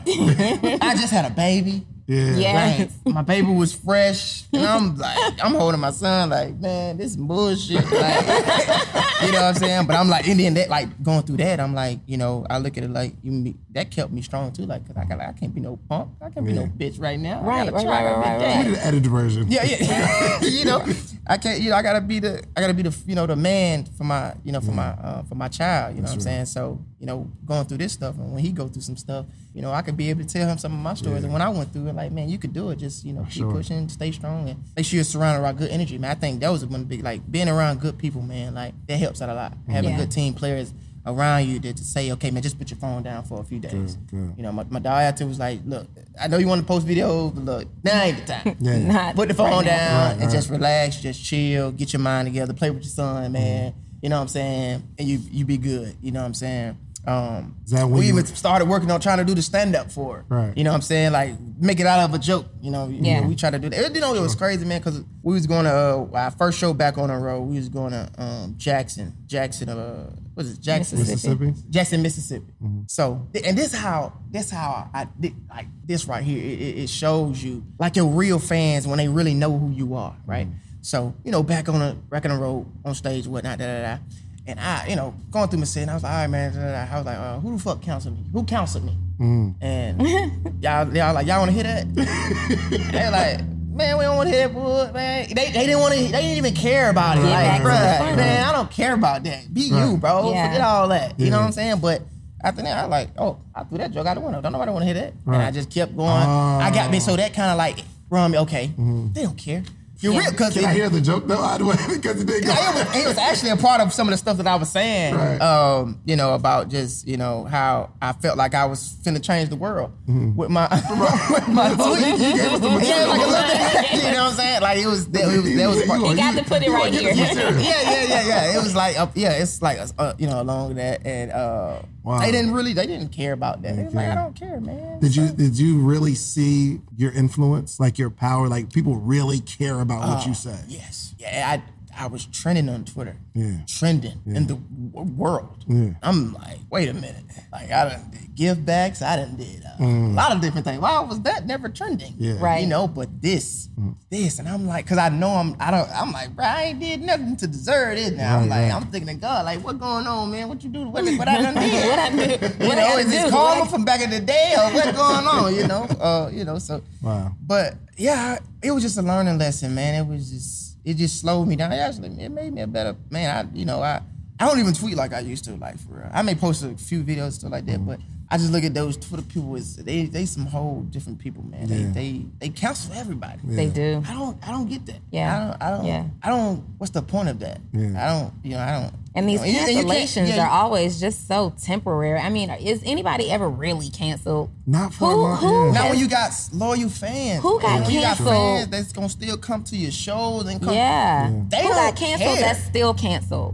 I just had a baby. Yeah. Yes. Like, my baby was fresh, and I'm like, I'm holding my son like, man, this is bullshit. Like, you know what I'm saying? But I'm like, and then that, like, going through that, I'm like, you know, I look at it like, you, that kept me strong too. Like, cause I got, I can't be no punk. I can't yeah. be no bitch right now. Right, I gotta right, try right, right, right. We need the edited version. Yeah, yeah. You know, I can't. You know, I gotta be the, I gotta be the, you know, the man for my, you know, for yeah. my, uh, for my child. You know That's what I'm right. saying? So, you know, going through this stuff, and when he go through some stuff, you know, I could be able to tell him some of my stories. Yeah. And when I went through it, like, man, you could do it. Just, you know, keep sure. pushing, stay strong, and make sure you're surrounded around good energy, man. I think that was one big, like, being around good people, man. Like, that helps out a lot. Having yeah. good team players around you to, to say, okay, man, just put your phone down for a few days. Good, good. You know, my, my director was like, look, I know you want to post videos, but look, now ain't the time. Yeah, yeah. Not Put the phone right now. down Right, and right. just relax, just chill, get your mind together, play with your son, man. Mm-hmm. You know what I'm saying? And you you be good. You know what I'm saying? Um, Is that when we you- even started working on trying to do the stand up for it. Right. You know what I'm saying? Like make it out of a joke. You know, you Yeah. know, we try to do that. You know, it was crazy, man, because we was going to uh, our first show back on the road. We was going to um, Jackson, Jackson, uh, what is it? Jackson, Mississippi. Jackson, Mississippi. Mm-hmm. So, and this how this how I did like this right here. It, it- it shows you like your real fans when they really know who you are, right? Mm-hmm. So, you know, back on the back on the road on stage, whatnot, da da da. And I, you know, going through my set, and I was like, all right, man. Da, da, da. I was like, uh, who the fuck counseled me? Who counseled me? Mm. And y'all, y'all like, y'all want to hear that? They're like, man, we don't want to hear that, boy, man. They, they didn't want to. They didn't even care about it. Get Like, back to the bruh, fun. man, I don't care about that. Be Right. you, bro. Yeah. Forget all that. You know Yeah. what I'm saying? But after that, I was like, oh, I threw that joke out the window. Don't nobody want to hear that. Right. And I just kept going. Oh. I got me so that kind of like run me. Okay, they don't care. You're real because Can I hear the joke though? I because it didn't go. it, was, it was actually a part of some of the stuff that I was saying, Right. um, you know, about just, you know, how I felt like I was finna change the world with my with my tweet. You gave us the material. Yeah, like a little bit, you know what I'm saying? Like it was, that was, that was part, You He got you- to put it you right gonna get here. us material. yeah, yeah, yeah, yeah. It was like, uh, yeah, it's like, uh, you know, along with that, and uh, Wow. they didn't really, they didn't care about that. They was like, care. I don't care, man. Did you did you really see your influence, like your power, like people really care about what you say? Yes. Yeah, I I was trending on Twitter. Yeah. Trending in the w- world. Yeah. I'm like, wait a minute. Like, I done did give backs. I done did uh, Mm. a lot of different things. Why was that never trending? Yeah. Right. You know, but this, this, and I'm like, because I know I'm, I don't, I'm like, bro, I ain't did nothing to deserve it now. I'm Right, like, right. I'm thinking of God, like, what going on, man? What you do? What, what I done did? What I do? You What know, I is this do? karma from back in the day or what's going on? You know, uh, you know. So, Wow. but yeah, it was just a learning lesson, man. It was just, it just slowed me down. It actually, it made me a better man. I, you know, I, I don't even tweet like I used to, like for real. I may post a few videos stuff like that, but I just look at those Twitter people as they, they some whole different people, man. They, Yeah. they, they cancel everybody. They do. I don't, I don't get that. Yeah. I don't, I don't, Yeah. I don't. What's the point of that? Yeah. I don't, you know, I don't. And these you know, you- and you can't- cancellations yeah, are you- always just so temporary. I mean, is anybody ever really canceled? Not for Who- a long who- yeah. Now Has- when you got loyal fans, Who got and when you got canceled? fans that's gonna still come to your shows and come. Yeah. They Who don't got canceled care. that's still canceled?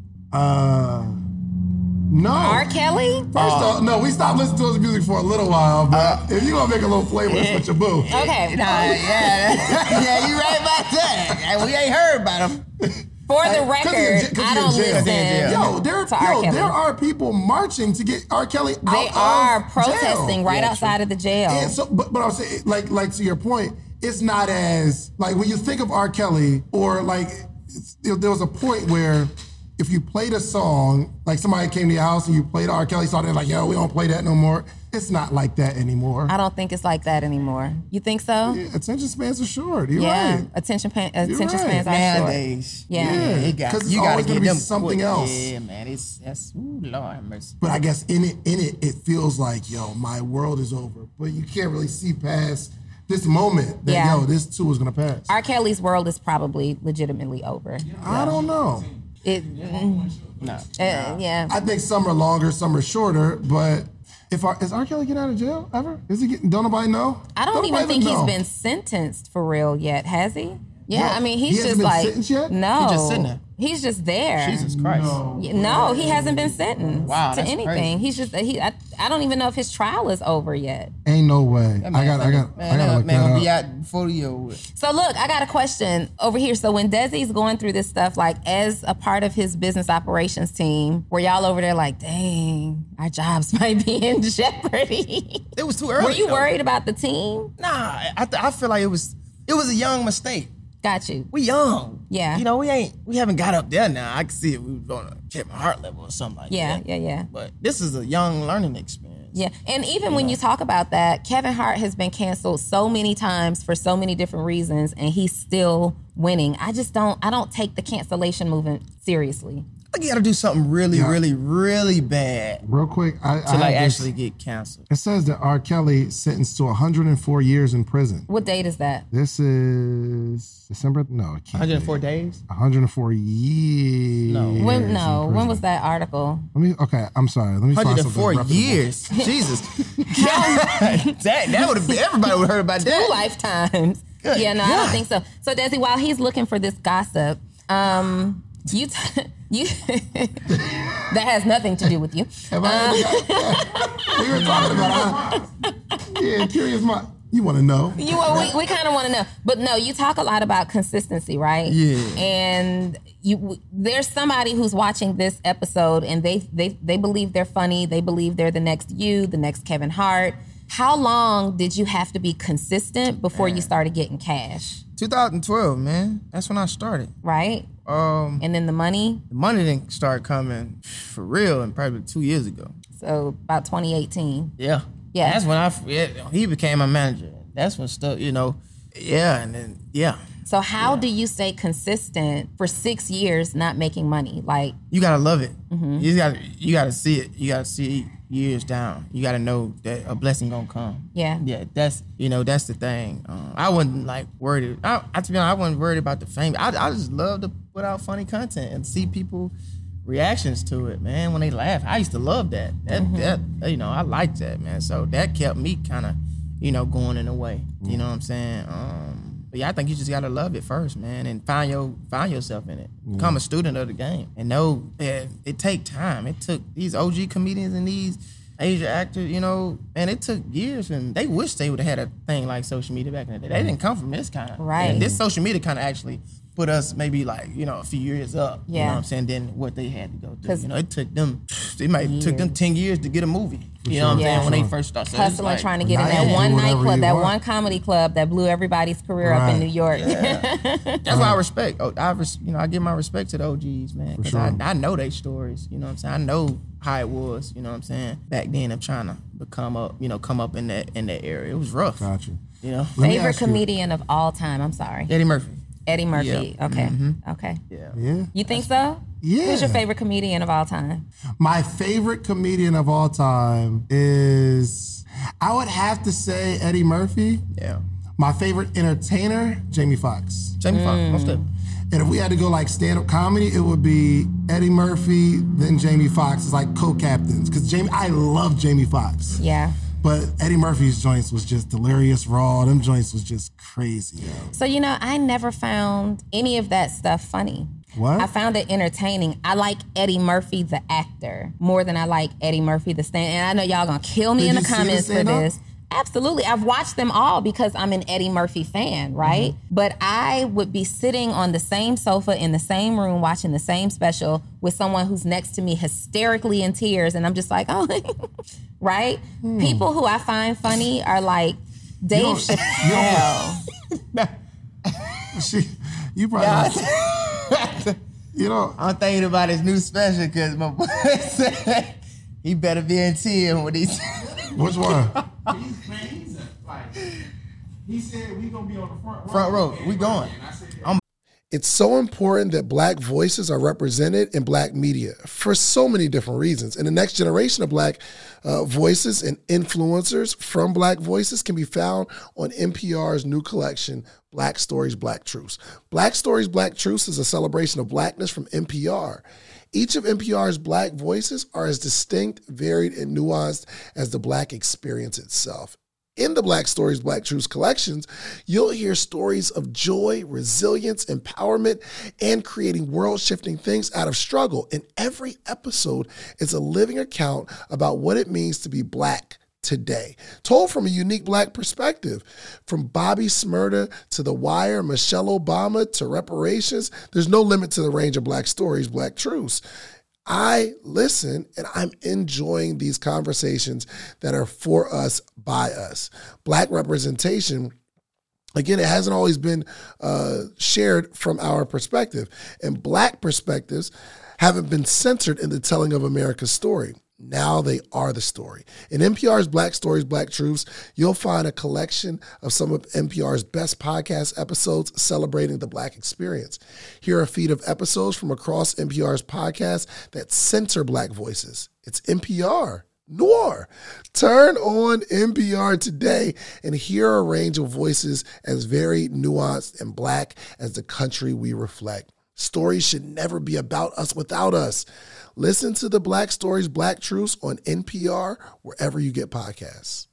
Uh, no. R. Kelly? First off, no, we stopped listening to his music for a little while, but if you're gonna make a little playlist with your boo, Okay. Nah, yeah, yeah, you right about that. And we ain't heard about them. For the 'cause he in record, j- 'cause he I in don't jail. listen yo, there, to R. yo, Kelly. there are people marching to get R. Kelly out They of are jail. protesting right outside of the jail. And so, but, but I'm saying, like, like to your point, it's not as like when you think of R. Kelly, or like it's, there there was a point where if you played a song, like somebody came to your house and you played R. Kelly song, they're like, yo, we don't play that no more. It's not like that anymore. I don't think it's like that anymore. You think so? Yeah, attention spans are short. You're Yeah. right. Attention pan, attention right. spans are short. Nowadays, Yeah. Yeah, it got 'cause it's you gotta always gonna get be them something quick. else. Yeah, man, it's that's ooh, Lord have mercy. But I guess in it, in it, it feels like, yo, my world is over. But you can't really see past this moment that, Yeah. yo, this too is gonna pass. R. Kelly's world is probably legitimately over. I don't know. It, mm, No, uh, yeah. I think some are longer, some are shorter. But if R, is R. Kelly getting out of jail ever? Is he getting? Don't nobody know. I don't even nobody think he's know. been sentenced for real yet, has he? Yeah, No, I mean, he he's hasn't just been like sentenced yet? no, He just sitting there. He's just there. Jesus Christ. Yeah, No, he hasn't been sentenced Wow, to that's anything. crazy. He's just he. I, I don't even know if his trial is over yet. Ain't no way. That I got. I motherfucker- got. Man, I got to that look man that gonna up. be out before the year with. So look, I got a question over here. So when Desi's going through this stuff, like as a part of his business operations team, were y'all over there like, dang, our jobs might be in jeopardy? It was too early. Were you though. worried about the team? Nah, I th- I feel like it was it was a young mistake. Got you. We young. Yeah. You know, we ain't we haven't got up there now. I can see it. We was on a Kevin Hart level or something like Yeah, that. yeah, yeah. But this is a young learning experience. Yeah, and even when you talk about that, Kevin Hart has been canceled so many times for so many different reasons, and he's still winning. I just don't, I don't take the cancellation movement seriously. I think you got to do something really, Yeah. really, really bad Real quick, I, to I like have this- actually get canceled. It says that R. Kelly sentenced to one hundred four years in prison. What date is that? This is December. No, it can't. one hundred four days? one hundred four years. No. When? in No. When prison. was that article? Let me. Okay, I'm sorry. Let me. find one hundred something four reputable. years. Jesus. that that would have been, everybody would have heard about Two that. lifetimes. Good yeah, no, I don't God. think so. So, Desi, while he's looking for this gossip, um, you, t- you, that has nothing to do with you. Have I- we were talking about. Uh, yeah, curious. My, you want to know? You, well, we, we kind of want to know, but no, you talk a lot about consistency, right? Yeah. And you, there's somebody who's watching this episode, and they they they believe they're funny. They believe they're the next you, the next Kevin Hart. How long did you have to be consistent before you started getting cash? twenty twelve, man. That's when I started. Right? Um, And then the money. the money didn't start coming for real and probably two years ago. So about twenty eighteen. Yeah. Yeah. That's when I, yeah, he became my manager. That's when stuff, you know, yeah, and then, yeah. So how do you stay consistent for six years not making money? Like, You gotta love it. Mm-hmm. You gotta, you gotta see it. You gotta see it years down. You gotta know that a blessing gonna come. Yeah. Yeah, that's, you know, that's the thing. Um, I wasn't like worried. I, I, to be honest, I wasn't worried about the fame. I, I just love to put out funny content and see people reactions to it, man, when they laugh. I used to love that. That, Mm-hmm. that you know, I liked that, man. So that kept me kind of, you know, going in a way. You know what I'm saying? Um, but yeah, I think you just gotta love it first, man, and find your find yourself in it. Become a student of the game, and know that it take time. It took these O G comedians and these Asia actors, you know, and it took years, and they wish they would have had a thing like social media back in the day. They didn't come from this kind of Right. And this social media kind of actually put us maybe like, you know, a few years up. You Yeah. know what I'm saying? Than what they had to go through. 'Cause You know, it took them. It might took them ten years to get a movie. You know what I'm Yeah. saying? When they Sure. first started, So it's hustling, like- trying to get in now that you one do whatever nightclub, you that want. one comedy club that blew everybody's career up in Right. New York. That's why I respect. oh, I res, you know I give my respect to the O Gs, man, because sure. I, I know their stories. You know what I'm saying? I know how it was. You know what I'm saying? Back then, of trying to become up, you know, come up in that in that area. It was rough. Gotcha. You know, Let me Favorite ask you- comedian of all time? I'm sorry. Eddie Murphy. Eddie Murphy. Yeah. Okay. Okay. Yeah. Yeah. You think so? Yeah. Who's your favorite comedian of all time? My favorite comedian of all time is, I would have to say Eddie Murphy. Yeah. My favorite entertainer, Jamie Foxx. Jamie Foxx. Most of And if we had to go like stand-up comedy, it would be Eddie Murphy, then Jamie Foxx as like co-captains. Because Jamie, I love Jamie Foxx. Yeah. But Eddie Murphy's joints was just delirious raw. Them joints was just crazy. Yo. So, you know, I never found any of that stuff funny. What? I found it entertaining. I like Eddie Murphy, the actor, more than I like Eddie Murphy, the stand. And I know y'all gonna kill me Did in the you see the comments for stand-up? this. Absolutely. I've watched them all because I'm an Eddie Murphy fan, right? Mm-hmm. But I would be sitting on the same sofa in the same room watching the same special with someone who's next to me hysterically in tears. And I'm just like, oh, right? Hmm. People who I find funny are like Dave don't- Chappelle. She, you probably, you know, I'm thinking about his new special because my boy said he better be in tears when he's. which one? He said we gonna be on the front row. Front row. We going. It's so important that Black voices are represented in Black media for so many different reasons. And the next generation of Black uh, voices and influencers from Black voices can be found on N P R's new collection, Black Stories, Black Truths. Black Stories, Black Truths is a celebration of Blackness from N P R. Each of N P R's Black voices are as distinct, varied, and nuanced as the Black experience itself. In the Black Stories, Black Truths collections, you'll hear stories of joy, resilience, empowerment, and creating world-shifting things out of struggle. And every episode is a living account about what it means to be Black today, told from a unique Black perspective. From Bobby Smyrna to The Wire, Michelle Obama to reparations, there's no limit to the range of Black stories, Black truths. I listen and I'm enjoying these conversations that are for us, by us. Black representation, again, it hasn't always been uh, shared from our perspective. And Black perspectives haven't been centered in the telling of America's story. Now they are the story. In N P R's Black Stories, Black Truths, you'll find a collection of some of N P R's best podcast episodes celebrating the Black experience. Here are a feed of episodes from across N P R's podcasts that center Black voices. It's N P R Noir. Turn on N P R today and hear a range of voices as varied, nuanced, and Black as the country we reflect. Stories should never be about us without us. Listen to the Black Stories, Black Truths on N P R, wherever you get podcasts.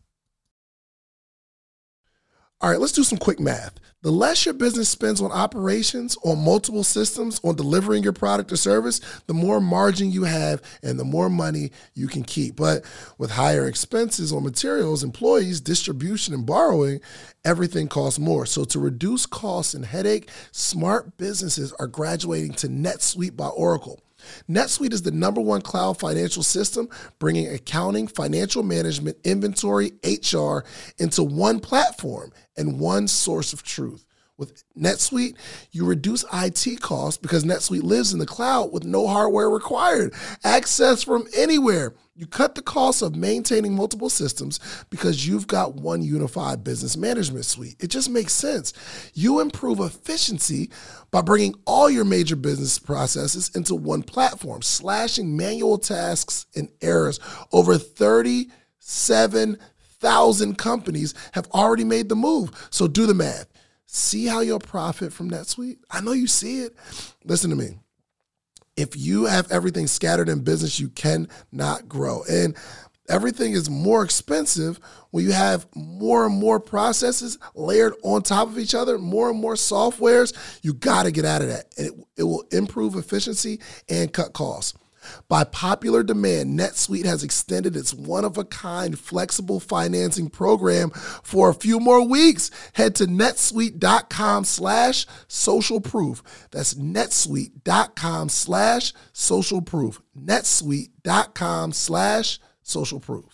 All right, let's do some quick math. The less your business spends on operations, on multiple systems, on delivering your product or service, the more margin you have and the more money you can keep. But with higher expenses on materials, employees, distribution, and borrowing, everything costs more. So to reduce costs and headache, smart businesses are graduating to NetSuite by Oracle. NetSuite is the number one cloud financial system, bringing accounting, financial management, inventory, H R into one platform and one source of truth. With NetSuite, you reduce I T costs because NetSuite lives in the cloud with no hardware required. Access from anywhere. You cut the cost of maintaining multiple systems because you've got one unified business management suite. It just makes sense. You improve efficiency by bringing all your major business processes into one platform, slashing manual tasks and errors. Over thirty-seven thousand companies have already made the move. So do the math. See how you'll profit from NetSuite? I know you see it. Listen to me. If you have everything scattered in business, you cannot grow. And everything is more expensive when you have more and more processes layered on top of each other, more and more softwares. You got to get out of that. And it, it will improve efficiency and cut costs. By popular demand, NetSuite has extended its one-of-a-kind flexible financing program for a few more weeks. Head to netsuite.com slash social proof. That's netsuite.com slash social proof. netsuite.com slash social proof.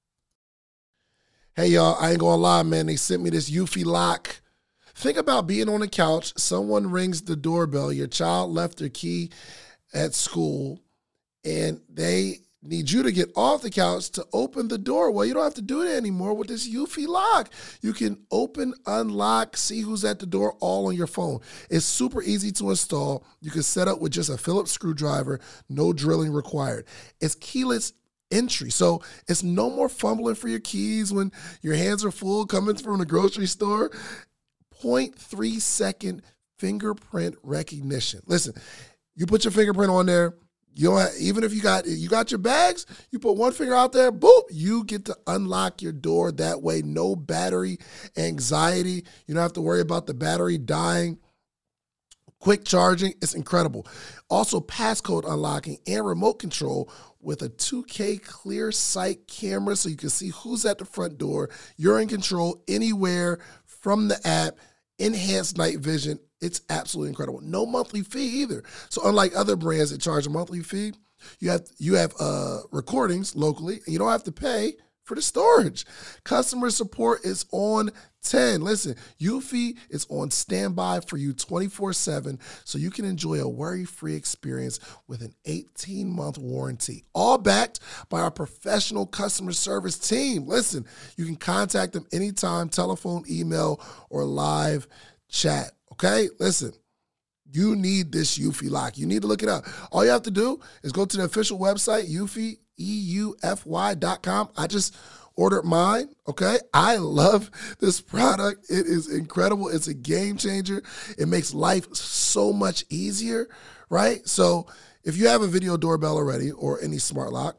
Hey, y'all, I ain't gonna lie, man. They sent me this Eufy lock. Think about being on the couch. Someone rings the doorbell. Your child left their key at school, and they need you to get off the couch to open the door. Well, you don't have to do it anymore with this Eufy lock. You can open, unlock, see who's at the door all on your phone. It's super easy to install. You can set up with just a Phillips screwdriver, no drilling required. It's keyless entry, so it's no more fumbling for your keys when your hands are full coming from the grocery store. zero point three second fingerprint recognition. Listen, you put your fingerprint on there. You don't have, even if you got you got your bags, you put one finger out there, boop, you get to unlock your door that way. No battery anxiety. You don't have to worry about the battery dying. Quick charging, it's incredible. Also, passcode unlocking and remote control with a two K clear sight camera so you can see who's at the front door. You're in control anywhere from the app. Enhanced night vision. It's absolutely incredible. No monthly fee either. So unlike other brands that charge a monthly fee, you have you have uh, recordings locally, and you don't have to pay for the storage. Customer support is on ten. Listen, Eufy is on standby for you twenty-four seven, so you can enjoy a worry-free experience with an eighteen-month warranty, all backed by our professional customer service team. Listen, you can contact them anytime, telephone, email, or live chat. Okay, listen, you need this Eufy lock. You need to look it up. All you have to do is go to the official website, Eufy, E U F Y dot com. I just ordered mine, okay? I love this product. It is incredible. It's a game changer. It makes life so much easier, right? So if you have a video doorbell already or any smart lock,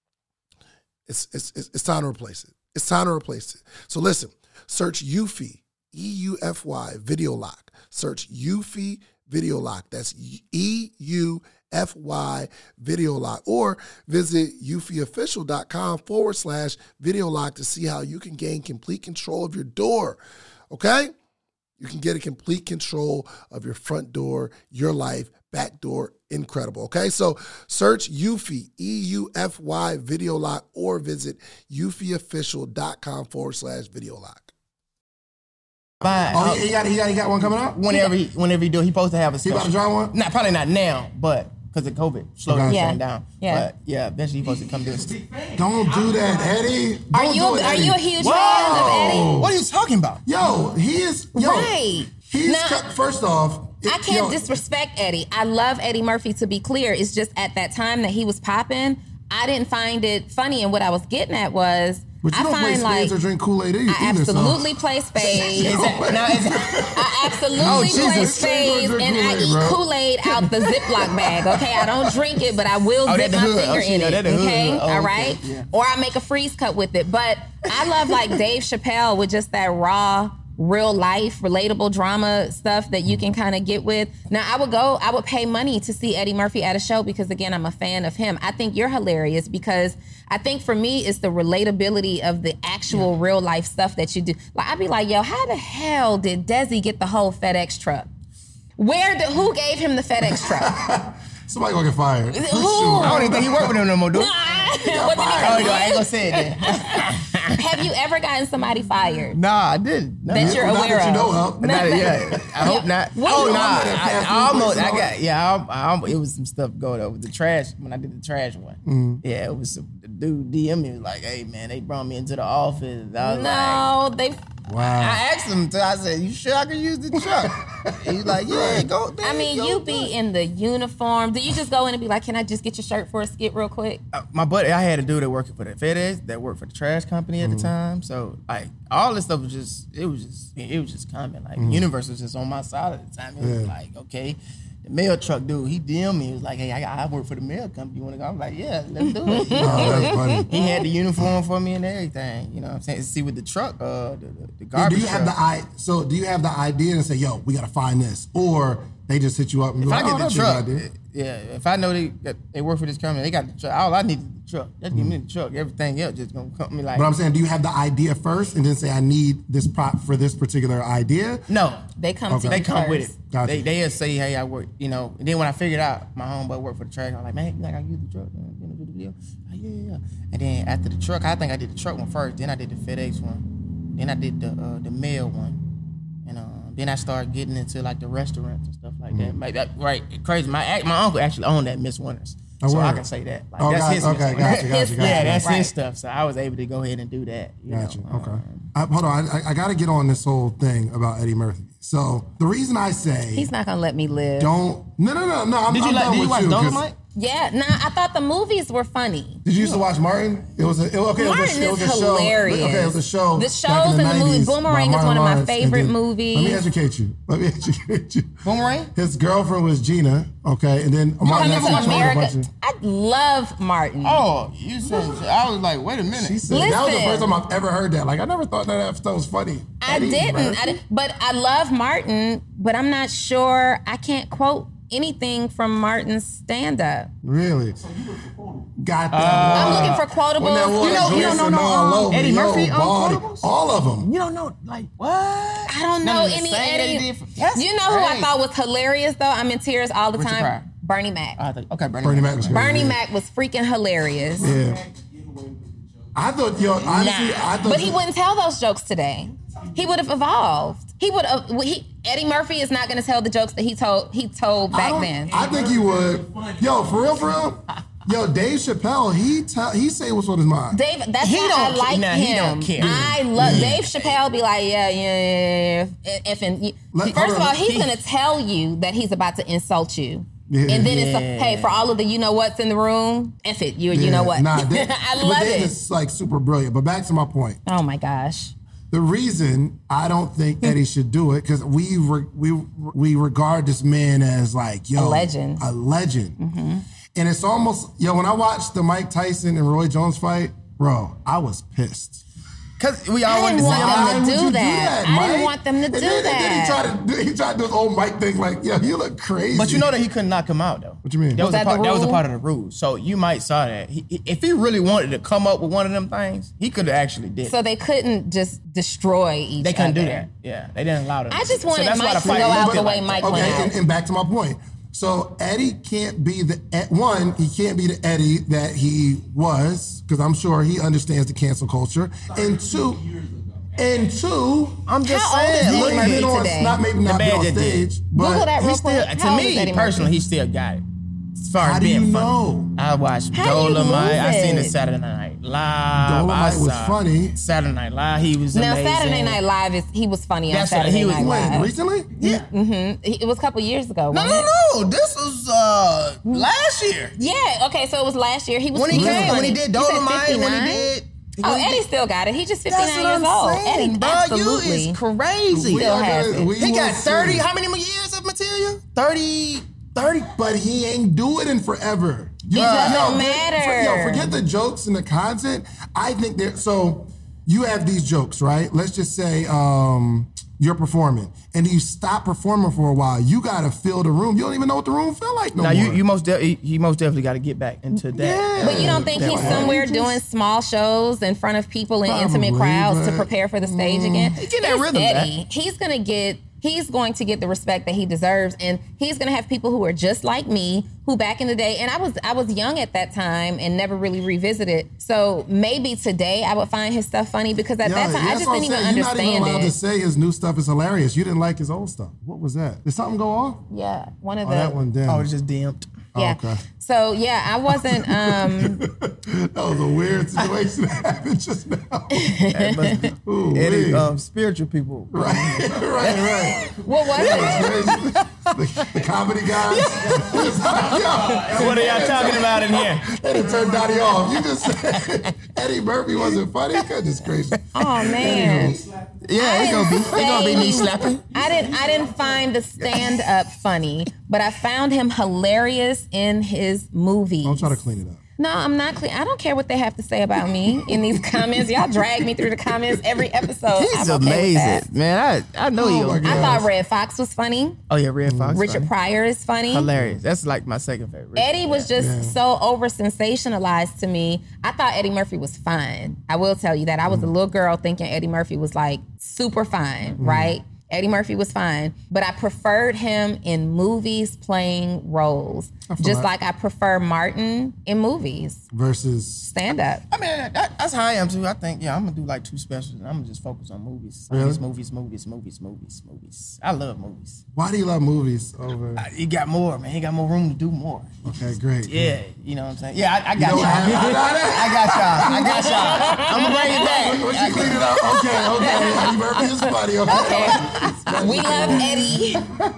it's, it's, it's time to replace it. It's time to replace it. So listen, search Eufy, E U F Y, video lock. Search Eufy Video Lock. That's E U F Y Video Lock. Or visit eufyofficial.com forward slash video lock to see how you can gain complete control of your door. Okay? You can get a complete control of your front door, your life, back door. Incredible. Okay? So search Eufy, E U F Y Video Lock, or visit eufyofficial.com forward slash video lock. Fine. Oh, he, he got he got he got one coming up. Whenever he whenever he do, he supposed to have a He special. about to draw one? Not probably not now, but because of COVID slowed Okay. everything Yeah. down. Yeah. But yeah, eventually he's supposed to come do it. Don't do that, Eddie. Don't Are you do it, are Eddie. you a huge Whoa! fan of Eddie? What are you talking about? Yo, he is. Yo, Right. He's Now- cut, first off. I it- can't yo, disrespect Eddie. I love Eddie Murphy, to be clear. It's just at that time that he was popping, I didn't find it funny. And what I was getting at was, But you I don't play find like spades or drink Kool-Aid either. I so- absolutely play spades. Is that, now, is I absolutely Oh, play Jesus. spades, Drink and I Kool-Aid, eat bro. Kool-Aid out the Ziploc bag. Okay, I don't drink it, but I will Oh, dip that the my hood. finger Oh, she in know it. that the hood. Okay, Oh, all okay. right. Yeah. Or I make a freeze cut with it. But I love like Dave Chappelle with just that raw, real life, relatable drama stuff that you can kind of get with. Now, I would go, I would pay money to see Eddie Murphy at a show because, again, I'm a fan of him. I think you're hilarious because I think for me, it's the relatability of the actual real life stuff that you do. Like, I'd be like, yo, how the hell did Desi get the whole FedEx truck? Where did, who gave him the FedEx truck? Somebody gonna get fired. For Who? sure. I don't even think he worked with him no more, dude. Nah, got wasn't fired. Oh, even no, I ain't him. gonna say it then. Have you ever gotten somebody fired? Nah, I didn't. No. That you're Not aware that you of? know of. Not, yeah, I hope not. What oh do nah, you- I'm at I, fast I food almost, place I and got, yeah, I, I, it was some stuff going on with the trash when I did the trash one. Mm-hmm. Yeah, it was some the dude D M me was like, "Hey man, they brought me into the office." I was like, No, they. Wow. I asked him, to, I said, "You sure I can use the truck?" He's like, "Yeah, go." I mean, go you do be it." in the uniform. Do you just go in and be like, "Can I just get your shirt for a skit real quick?" Uh, my buddy, I had a dude that worked for the FedEx, that worked for the trash company at the time. So like all this stuff was just, it was just, it was just coming. Like the universe was just on my side at the time. It was Yeah. like, okay, the mail truck dude, he D M'd me. He was like, hey, I, I work for the mail company. You want to go? I'm like, yeah, let's do it. You know? Oh, that's funny. He had the uniform for me and everything. You know what I'm saying? See with the truck, uh, the, the, the Do garbage you have truck. the I? So do you have the idea and say, "Yo, we gotta find this," or they just hit you up and be If like, I "Oh, get the that's a good truck, idea." yeah. If I know they got, they work for this company, they got the truck. All I need is the truck. Just give me the truck. Everything else just gonna come me like. But I'm saying, do you have the idea first and then say, "I need this prop for this particular idea"? no, They come Okay. to they you come first. with it. Gotcha. They they'll say, hey, I work, you know. And then when I figured out my homeboy worked for the track, I'm like, man, you think I can use the truck? You know, do the deal? Like, yeah, yeah, yeah. And then after the truck, I think I did the truck one first. Then I did the FedEx one. Then I did the uh, the mail one. And uh, then I started getting into like the restaurants and stuff like that. Like that, right? Crazy. My ac- my uncle actually owned that Miss Winters, Oh, so I word. can say that. Like, Oh, that's got- his okay, Miss gotcha, Winters. gotcha, His- gotcha. Yeah, that's Right. his stuff. So I was able to go ahead and do that. You Gotcha. know? Okay. Um, I, hold on. I, I got to get on this whole thing about Eddie Murphy. So the reason I say He's not gonna let me live. don't. No, no, no, no. I'm, Did you I'm like? done Did you with watch you 'cause- Dolomite? Yeah, nah. I thought the movies were funny. Did you used to watch Martin? It was a it, okay. Martin it was a, it was is a show. hilarious. Okay, it was a show. The back shows in and the movies. nineties Boomerang by is one of Martin my Lawrence, and favorite then- movies. Let me educate you. Let me educate you. Boomerang? His girlfriend was Gina. Okay, and then Martin Coming actually to told her a bunch America. of. I love Martin. Oh, you said. I was like, wait a minute. She said that was the Listen. first time I've ever heard that. Like I never thought that that stuff was funny. I Eddie didn't. Murphy? I didn't. But I love Martin. But I'm not sure. I can't quote anything from Martin's stand-up. Really? Got that. I'm one. looking for quotables. When that water You know- you don't glistened know no, all um, over Eddie your Murphy, um, body. quotables? All of them. You don't know, like, what? I don't know None of the any same that he Eddie. did for- That's You know who I great. thought was hilarious though? I'm in tears all the Richard time. Pryor. Bernie Mac. I thought, okay, Bernie, Bernie Mac. Mac was great. Bernie yeah. Mac was freaking hilarious. Yeah. I thought, yo, honestly, Nah. I thought. But he wouldn't tell those jokes today. He would have evolved. He would have. He, Eddie Murphy is not going to tell the jokes that he told. He told I back don't- then. I think he would. Yo, for real, for real. Yo, Dave Chappelle, he tell he say what's on his mind. Dave, that's He why don't I like ca- nah, him. he don't care. I love Dave Chappelle. Be like, yeah, yeah, yeah. yeah. If and Let- first of hold on. all, he's He- gonna tell you that he's about to insult you, Yeah. and then it's a, Yeah. hey, for all of the you know what's in the room, F it, you you Yeah, know what? Nah, Dave, I but love Dave it. is like super brilliant. But back to my point. Oh my gosh. The reason I don't think Eddie should do it because we re, we we regard this man as like yo A legend. a legend, and it's almost yo. When I watched the Mike Tyson and Roy Jones fight, bro, I was pissed. Because we all I wanted to didn't see want him. them to Why would do you that. I didn't Mike? want them to And do then, that. And then he tried to do, he tried to do his old Mike thing like yo, you look crazy. But you know that he couldn't knock him out, though. What you mean? That was, Was a that part, the that was a rule? part of the rules. So you might saw that. He, he- if he really wanted to come up with one of them things, he could have actually did it. So they couldn't just destroy each They couldn't other. do that. Yeah, they didn't allow them. I just so wanted that's why Mike the to fight go was out built the like way that. Mike Okay, went and, out. and back to my point. So Eddie can't be the one. He can't be the Eddie that he was because I'm sure he understands the cancel culture. And two, and two, I'm just How old is saying. Eddie Look, Murphy been on, today? not maybe not The been man on just did. stage, but Google that he real still, quick. to How old is me Eddie personally, Murphy? he still got it. As far How as do being you funny. know? I watched How do you Dolomite. lose I seen it? it Saturday Night Live. Dolomite I was saw funny. Saturday Night Live. He was Now amazing. Saturday Night Live is he was funny That's on what- Saturday he was- Night When? Live. Recently? Yeah. Mm-hmm. It was a couple years ago. No, wasn't it? no, no. This was uh, last year. Yeah. Okay. So it was last year. He was When he was came, when funny. he did You said Dolomite, when fifty-nine? he did. Oh, when he Eddie did- still got it. He just That's fifty-nine what years I'm old. saying, Eddie, bro. absolutely. You is crazy. Still are has gonna- it. we He will got thirty. see. How many more years of material? thirty. thirty, but he ain't do it in forever. You, It doesn't yo, matter. For, yo, forget the jokes and the content. I think that, so you have these jokes, right? Let's just say um, you're performing and you stop performing for a while. You got to fill the room. You don't even know what the room feel like no Now more. you, you most de- you most definitely got to get back into that. Yeah. But you don't think that he's way. somewhere Just- doing small shows in front of people in intimate Probably, crowds to but- prepare for the stage again? He getting that It's rhythm back. Eddie. He's gonna get. He's going to get the respect that he deserves, and he's going to have people who are just like me, who back in the day, and I was I was young at that time and never really revisited. So maybe today I would find his stuff funny because at Yeah, that time I that's just what I'm didn't even saying. You're not even understand allowed to it. say his new stuff is hilarious. You didn't like his old stuff. What was that? Did something go off? Yeah, one of Oh, the that one down. Oh, it's just damped. yeah. okay. So yeah, I wasn't. Um, That was a weird situation that happened just now. That must be Ooh, Eddie, wee. um, spiritual people. right, right, right. what was it? the, the comedy guys. Yo, What are y'all talking about in here? they done turned Donnie off. You just said Eddie Murphy wasn't funny. Goodness gracious. Oh man. Yeah, it's gonna be it's gonna be knee slapping. I didn't I didn't find the stand up funny, but I found him hilarious in his movies. Don't try to clean it up. No, I'm not clean. I don't care what they have to say about me in these comments. Y'all drag me through the comments every episode. He's I'm okay with that. amazing, man. I I know Oh, you. my God. I thought Red Fox was funny. Oh yeah, Red Fox. Richard funny. Pryor is funny. Hilarious. That's like my second favorite. Eddie was just Yeah. so over sensationalized to me. I thought Eddie Murphy was fine. I will tell you that. I was a little girl thinking Eddie Murphy was like super fine, right? Eddie Murphy was fine, but I preferred him in movies playing roles, feel just that. like I prefer Martin in movies, Versus, stand up. I mean, that, that's how I am too. I think, yeah, I'm gonna do like two specials, and I'm gonna just focus on movies. Really? Movies, movies, movies, movies, movies, movies. I love movies. why do you love movies over? I, you got more, man. You got more room to do more. Okay, great. Yeah, you know what I'm saying. Yeah, I, I got know y'all. what happened? I got it. I got y'all. I got y'all. I'm gonna bring it back. Once you clean it up, okay, okay. Eddie Murphy is funny, okay. We love Eddie.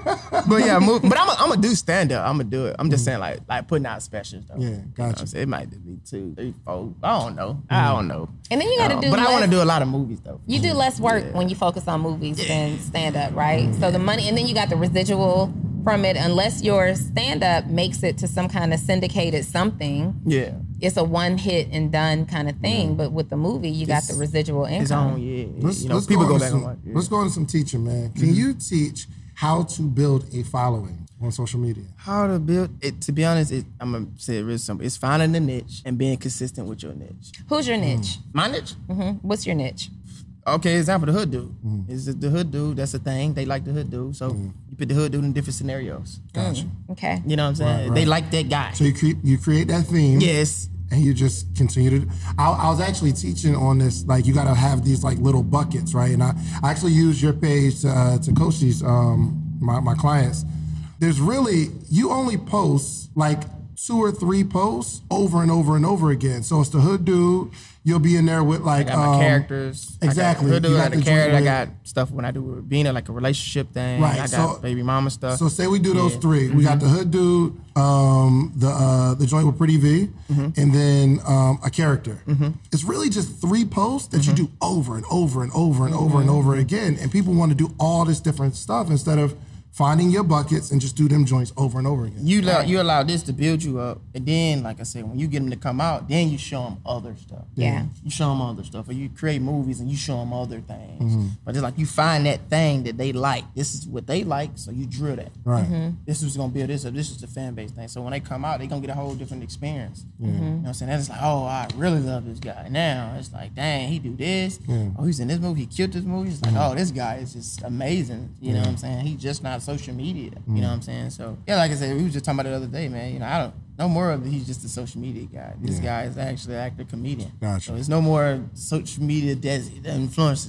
But yeah, move, but I'm I'm gonna do stand up. I'm gonna do it. I'm just saying like like putting out specials though. Yeah, You know what gotcha. I'm saying? It might be two, three, four. I don't know. I don't know. And then you got to Um, do but I less- want to do a lot of movies though. You do less work when you focus on movies than stand up, right? So the money, and then you got the residual from it, unless your stand up makes it to some kind of syndicated something. Yeah. It's a one hit and done kind of thing. But with the movie, you got the residual His income. own, yeah. Let's, you know, let's people go, go into back some, and watch. Yeah. Let's go into some teaching, man. Can you teach how to build a following on social media? How to build it? To be honest, it, I'm gonna say it real simple. It's finding the niche and being consistent with your niche. Who's your niche? My niche? hmm What's your niche? Okay, example, the hood dude. Is the hood dude? That's a thing. They like the hood dude, so you put the hood dude in different scenarios. Gotcha. Okay. You know what I'm saying? Right, right. They like that guy. So you create you create that theme. Yes. And you just continue to. I, I was actually teaching on this. Like you got to have these like little buckets, right? And I, I actually use your page to, uh, to coach these um, my my clients. There's really you only post like two or three posts over and over and over again. So it's the hood dude. You'll be in there with like I got my um, characters. Exactly. I got, the You hood dude, I got got the the character. I joint got stuff when I do with Bina, like a relationship thing. Right, I got so- baby mama stuff. So say we do those Yeah. three. We got the hood dude, um, the uh, the joint with Pretty V, and then um, a character. It's really just three posts that you do over and over and over and over and over again, and people want to do all this different stuff instead of finding your buckets and just do them joints over and over again. You allow, you allow this to build you up, and then, like I said, when you get them to come out, then you show them other stuff. Yeah. You show them other stuff, or you create movies and you show them other things. But it's like you find that thing that they like. This is what they like, so you drill that. Right. This is gonna build this up. This is the fan base thing. So when they come out, they gonna get a whole different experience. You know what I'm saying? That's like, oh, I really love this guy. Now it's like, dang, he do this. Oh, he's in this movie. He killed this movie. It's like, oh, this guy is just amazing. You know what I'm saying? He's just not social media. You know what I'm saying? So yeah, like I said, we were just talking about it the other day, man. You know, I don't no more of he's just a social media guy. This Yeah. guy is actually an actor comedian. Gotcha. So it's no more social media des- influencers. Nah,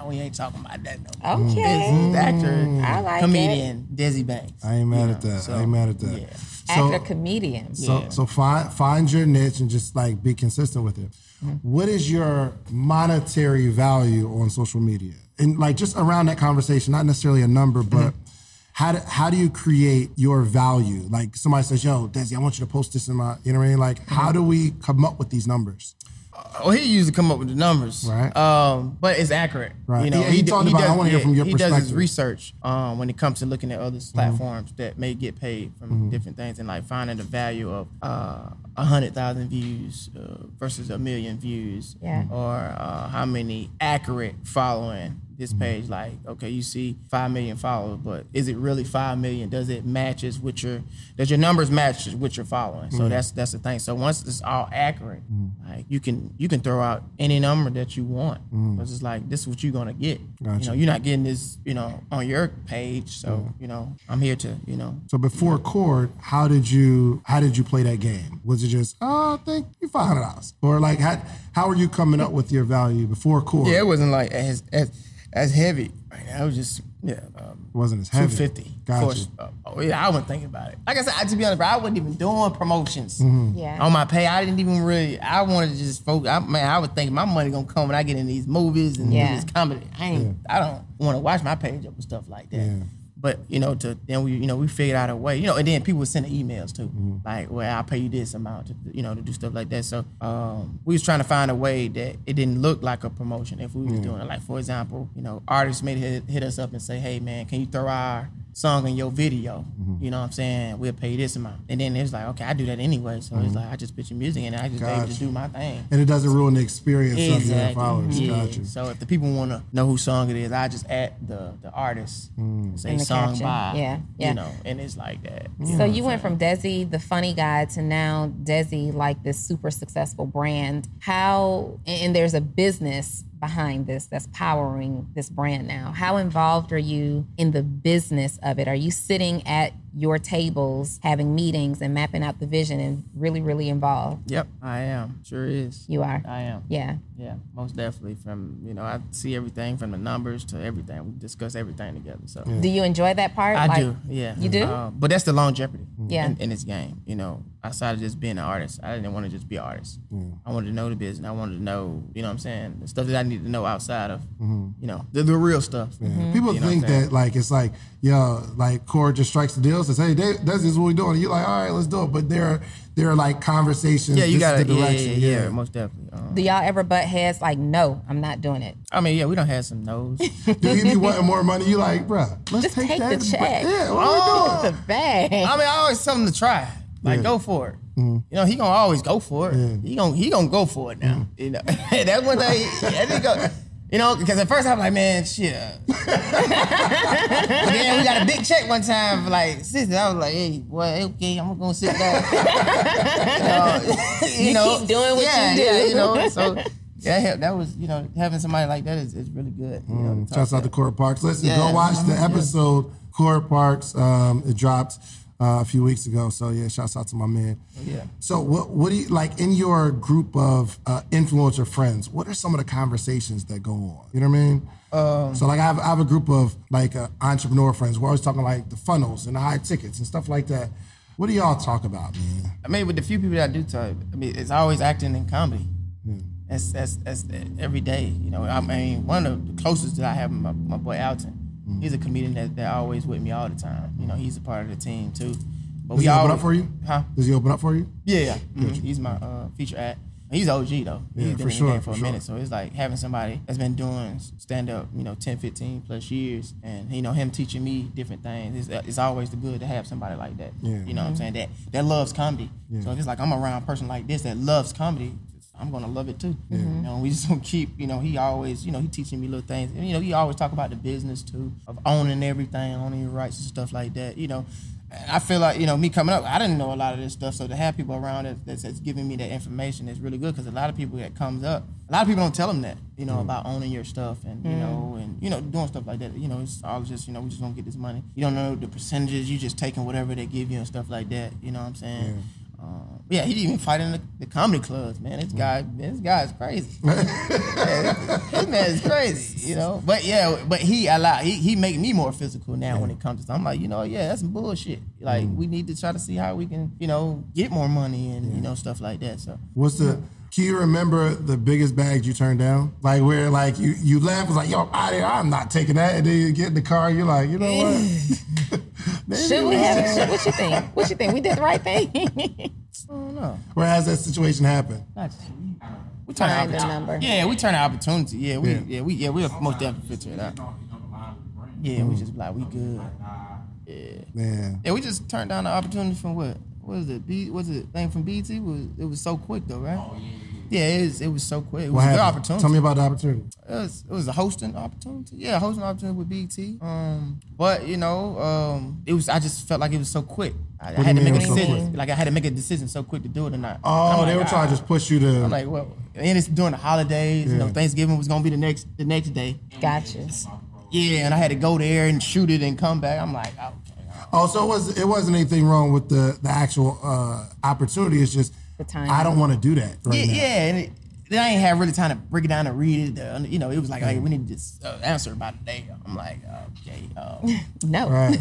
we ain't talking about that no more. Okay. It's the actor, I like comedian, Desi Banks. I ain't mad you at know, that. so, I ain't mad at that. Yeah. So, Actor, comedian. so, Yeah. so find find your niche and just like be consistent with it. Mm-hmm. What is your monetary value on social media? And like just around that conversation, not necessarily a number, but how do, how do you create your value? Like somebody says, yo, Desi, I want you to post this in my, you know what I mean? Like, how do we come up with these numbers? Well, he usually come up with the numbers, Right. Um, but it's accurate. Right. You know, He- he d- talked about, I wanna hear from your he does his perspective. research um, when it comes to looking at other platforms that may get paid from Mm-hmm. different things and like finding the value of uh, a hundred thousand views uh, versus a million views, Yeah. or uh, how many accurate following this page. Like, okay, you see five million followers, but is it really five million? Does it matches with your, does your numbers match with your following? So that's that's the thing. So once it's all accurate, like you can you can throw out any number that you want. Because it's like, this is what you're gonna get. Gotcha. You know, you're not getting this, you know, on your page. So, you know, I'm here to, you know. So before Cord, how did you how did you play that game? Was it just, oh, I think you five hundred dollars, or like how how were you coming up with your value before Cord? Yeah, it wasn't like as as as heavy. I was just yeah. Um, It wasn't as heavy. two fifty. Gotcha. Uh, oh, yeah, I wasn't thinking about it. Like I said, I, to be honest, bro, I wasn't even doing promotions Mm-hmm. Yeah. on my pay. I didn't even really. I wanted to just focus. I, man, I was thinking my money gonna come when I get in these movies and Yeah. do this comedy. I ain't. I don't want to watch my page up and stuff like that. Yeah. But you know, to then we, you know, we figured out a way. You know, and then people would send emails too, Mm-hmm. like, "Well, I'll pay you this amount to, you know, to do stuff like that." So um, we was trying to find a way that it didn't look like a promotion if we was doing it. Like, for example, you know, artists may hit, hit us up and say, "Hey, man, can you throw our song in your video?" Mm-hmm. You know what I'm saying? We'll pay you this amount. And then it's like, okay, I do that anyway. So it's like I just put your music in and I just able Gotcha. to do my thing. And it doesn't ruin the experience of your Exactly. followers. Yeah. Gotcha. So if the people want to know whose song it is, I just add the the artist, say In the song caption. by, Yeah, yeah. you know, and it's like that. So you went from Desi, the funny guy, to now Desi, like this super successful brand. How, and there's a business behind this that's powering this brand now. How involved are you in the business of it? Are you sitting at your tables, having meetings and mapping out the vision and really, really involved? Yep, I am. Sure is. You are? I am. Yeah. Yeah, most definitely. From, you know, I see everything from the numbers to everything. We discuss everything together. So Do you enjoy that part? I Like, do. Yeah. You do? Uh, but that's the longevity. Yeah. In, in this game, you know, outside of just being an artist, I didn't want to just be an artist. I wanted to know the business. I wanted to know, you know what I'm saying, the stuff that I need to know outside of, you know, the, the real stuff. Mm-hmm. People You know think what I'm saying? that like it's like, yo, like Cord just strikes the deal, says, hey, Dave, this is what we're doing. And you're like, all right, let's do it. But there are there are like conversations. Yeah, you this got is to, the yeah, direction. yeah, yeah, most definitely. Um, Do y'all ever butt heads like, no, I'm not doing it? I mean, yeah, we don't have some no's. Do you be wanting more money? You like, bruh, let's Just take, take that. the check. Yeah, what are we doing? The bag. I mean, I always tell him to try. Like, go for it. Mm-hmm. You know, he gonna always go for it. He gonna he gonna go for it now. Mm-hmm. You know, that's one thing. That nigga, you know, because at first I'm like, man, shit. But then we got a big check one time for like sister. I was like, hey, boy, okay, I'm gonna sit down. you You know, keep doing what yeah, you do. Yeah, you know, so yeah, that was, you know, having somebody like that is, is really good. You know, to talk Shouts out to to. Cord Parks. Listen, Yeah. go watch the Yeah. episode Cord Parks. Um, it dropped uh, a few weeks ago. So yeah, shouts out to my man. Yeah. So what what do you like in your group of uh, influencer friends? What are some of the conversations that go on? You know what I mean? Um, so like I have, I have a group of like uh, entrepreneur friends. We're always talking like the funnels and the high tickets and stuff like that. What do y'all talk about, man? I mean, with the few people that I do talk, I mean, it's always acting in comedy. That's, that's that's every day. You know, I mean, one of the closest that I have, my, my boy Alton. He's a comedian that, that always with me all the time. You know, he's a part of the team too. But Does we he open always, up for you? Huh? Does he open up for you? Yeah, yeah. Mhm. He's my uh, feature act. He's O G though. Yeah, He's been for in sure, the game for, for a minute. sure. So it's like having somebody that's been doing stand up, you know, ten, fifteen plus years, and you know him teaching me different things. It's, it's always good to have somebody like that. Yeah. You know what I'm saying? That that loves comedy. Yeah. So if it's like I'm around a person like this that loves comedy, I'm gonna love it too. You know, we just gonna keep, you know, he always, you know, he teaching me little things. And, you know, he always talk about the business too, of owning everything, owning your rights and stuff like that, you know. And I feel like, you know, me coming up, I didn't know a lot of this stuff. So to have people around that, that's, that's giving me that information is really good, because a lot of people that comes up, a lot of people don't tell them that, you know, about owning your stuff and, you know, and, you know, doing stuff like that. You know, it's all just, you know, we just don't get this money. You don't know the percentages. You just taking whatever they give you and stuff like that. You know what I'm saying? Um, yeah, he even fight in the, the comedy clubs, man. This guy, man, this guy is crazy. yeah, this man is crazy, you know. But yeah, but he allow he he make me more physical now yeah. when it comes to. I'm like, you know, yeah, that's some bullshit. Like mm. we need to try to see how we can, you know, get more money and yeah. you know stuff like that. So what's the? Can you remember the biggest bags you turned down? Like where like you you left was like, yo, I'm out here, I'm not taking that, and then you get in the car, you're like, you know what? Should we have? What you think? What you think? We did the right thing. I don't know. Where has that situation happened? We turn Find the number. Yeah, we turn an opportunity. Yeah, we Yeah. yeah, we yeah we are most definitely fit to it out. Yeah, we just like we good. Yeah. Man. Yeah, we just turned down the opportunity from what? What was it? B was it thing from B E T? Was it was so quick though, right? Yeah, it was, it was so quick. It was What a good happened? opportunity. Tell me about the opportunity. It was, it was a hosting opportunity. Yeah, a hosting opportunity with B E T. Um, but you know, um, it was. I just felt like it was so quick. I, I do had you to mean make a it was so decision. quick? Like I had to make a decision so quick to do it or not. Oh, I'm they like, were trying to ah. just push you to. I'm like, well, and it's during the holidays. You know, Yeah. Thanksgiving was gonna be the next the next day. Gotcha. Yeah, and I had to go there and shoot it and come back. I'm like, oh, okay. Oh, so it was it wasn't anything wrong with the the actual uh, opportunity. It's just The time. I don't want to do that right yeah, now. yeah. And it, then I ain't have really time to break it down and read it. Uh, you know, it was like, hey, we need to just uh, answer about a day. I'm like, okay. Um, No. Right.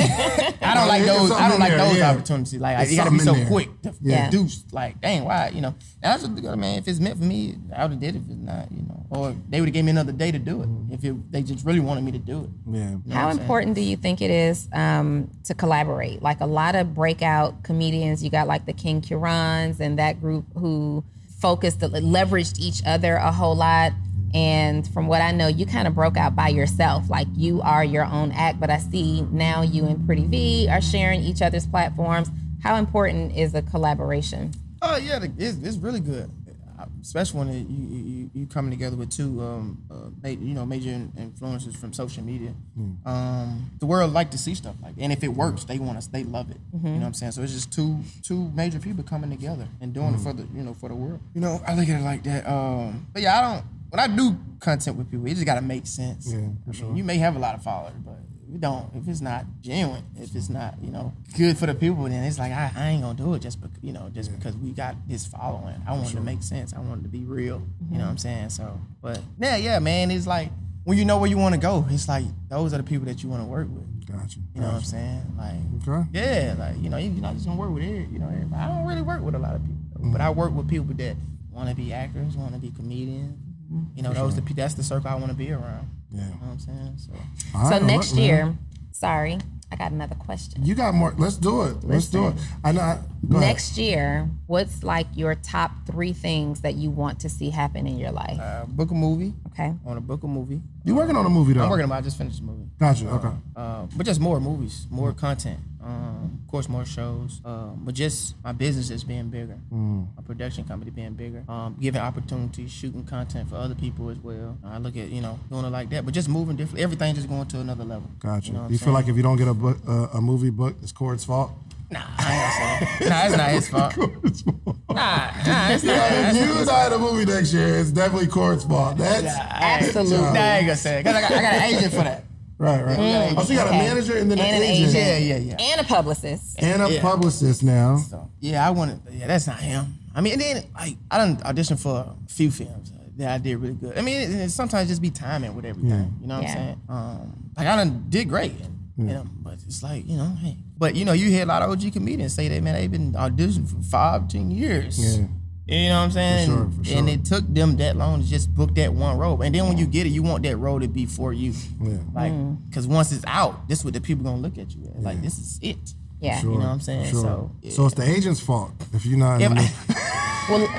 I don't like There's those. something I don't in like there, those yeah. opportunities. Like There's it gotta be so something in there. quick to Yeah. do. Like, dang, why? You know, and I was just, man, if it's meant for me, I would have did it. If it's not, you know, or they would have gave me another day to do it. If it, they just really wanted me to do it. Yeah. You know what How I'm saying? important do you think it is um, to collaborate? Like a lot of breakout comedians, you got like the King Kurans and that group who focused, leveraged each other a whole lot. And from what I know, you kind of broke out by yourself. Like you are your own act, but I see now you and Pretty V are sharing each other's platforms. How important is a collaboration? Oh yeah, the- it's, it's really good, especially when it, you, you you coming together with two um uh, ma- you know major in- influencers from social media. Um, the world like to see stuff like that. And if it works, they want us, they love it. You know what I'm saying? So it's just two two major people coming together and doing it for the you know for the world. You know, I look at it like that. Um, but yeah, I don't. When I do content with people, it just gotta make sense. Yeah, for I mean, sure. you may have a lot of followers, but if you don't, if it's not genuine, if it's not, you know, good for the people, then it's like I, I ain't gonna do it just because, you know, just because we got this following. I want it to make sense. I want it to be real. You know what I'm saying? So, but yeah, yeah, man, it's like when you know where you want to go, it's like those are the people that you want to work with. Gotcha. You know what I'm saying? Like, Okay. yeah, like you know, you're not just gonna work with every, you know, everybody. I don't really work with a lot of people, though, but I work with people that want to be actors, want to be comedians. You know, those the pe- that's the circle I want to be around. Yeah. You know what I'm saying? So. All So right, next look, man. year, sorry, I got another question. You got more. Let's do it. Let's do it. I know. I, go ahead. Next year, what's like your top three things that you want to see happen in your life? Uh, book a movie. Okay. I want to book a movie. You working on a movie though? I'm working on it. I just finished the movie. Gotcha. Okay. Uh, but just more movies, more content. Um, of course, more shows. Um, but just my business is being bigger. Mm. My production company being bigger. Um, giving opportunities, shooting content for other people as well. I look at, you know, doing it like that. But just moving different. Everything just going to another level. Gotcha. You, know what You I'm feel saying? like if you don't get a book, uh, a movie book, it's Cord's fault. Nah, I ain't saying. Nah, it's not his fault. Cord's fault. Nah, nah, it's not. Yeah, That's if not you die in a movie next year, it's definitely Cord's fault. That's Absolutely. Nah, I ain't gonna say it. Cause I got, I got an agent for that. right, right. Mm. Oh, so you got a Okay. manager and then And an an agent. agent. Yeah, yeah, yeah. And a publicist. And a Yeah. publicist now. So yeah, I wanted. Yeah, that's not him. I mean, and then like I done auditioned for a few films that I did really good. I mean, it, it sometimes just be timing with everything. Yeah. You know what Yeah. I'm saying? Um, like I done did great. You know, but it's like you know, hey. But you know, you hear a lot of O G comedians say that man, they've been auditioning for five, ten years. Yeah. You know what I'm saying? For sure, And- for sure. And it took them that long to just book that one role. And then when you get it, you want that role to be for you. Yeah. Like, because once it's out, this is what the people gonna look at you as. Like, this is it. Yeah. Sure, You know what I'm saying? Sure. So, yeah. So it's the agent's fault if you're not. In If the I- Well,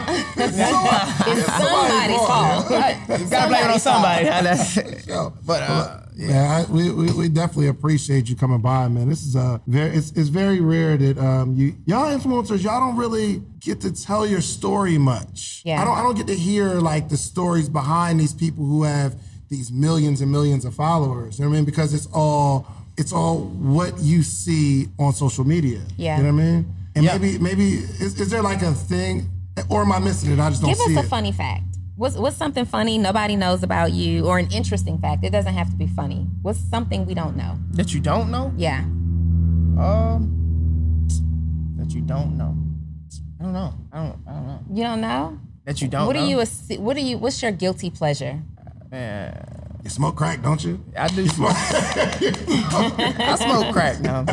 it's somebody's fault. You gotta blame it on somebody. That's- Yo, But uh, yeah. Yeah, I, we, we we definitely appreciate you coming by, man. This is a very it's, it's very rare that um you y'all influencers y'all don't really get to tell your story much. Yeah. I don't I don't get to hear like the stories behind these people who have these millions and millions of followers. You know what I mean? Because it's all it's all what you see on social media. Yeah. You know what I mean? And Yeah. maybe maybe is, is there like a thing, or am I missing it? I just don't Give see us a it. funny fact. What's what's something funny nobody knows about you, or an interesting fact? It doesn't have to be funny. What's something we don't know? That you don't know? Yeah. Um, that you don't know. I don't know. I don't. I don't know. You don't know? That you don't What know? are you? A, what are you? What's your guilty pleasure? Man, You smoke crack, don't you? I do smoke. I smoke crack now.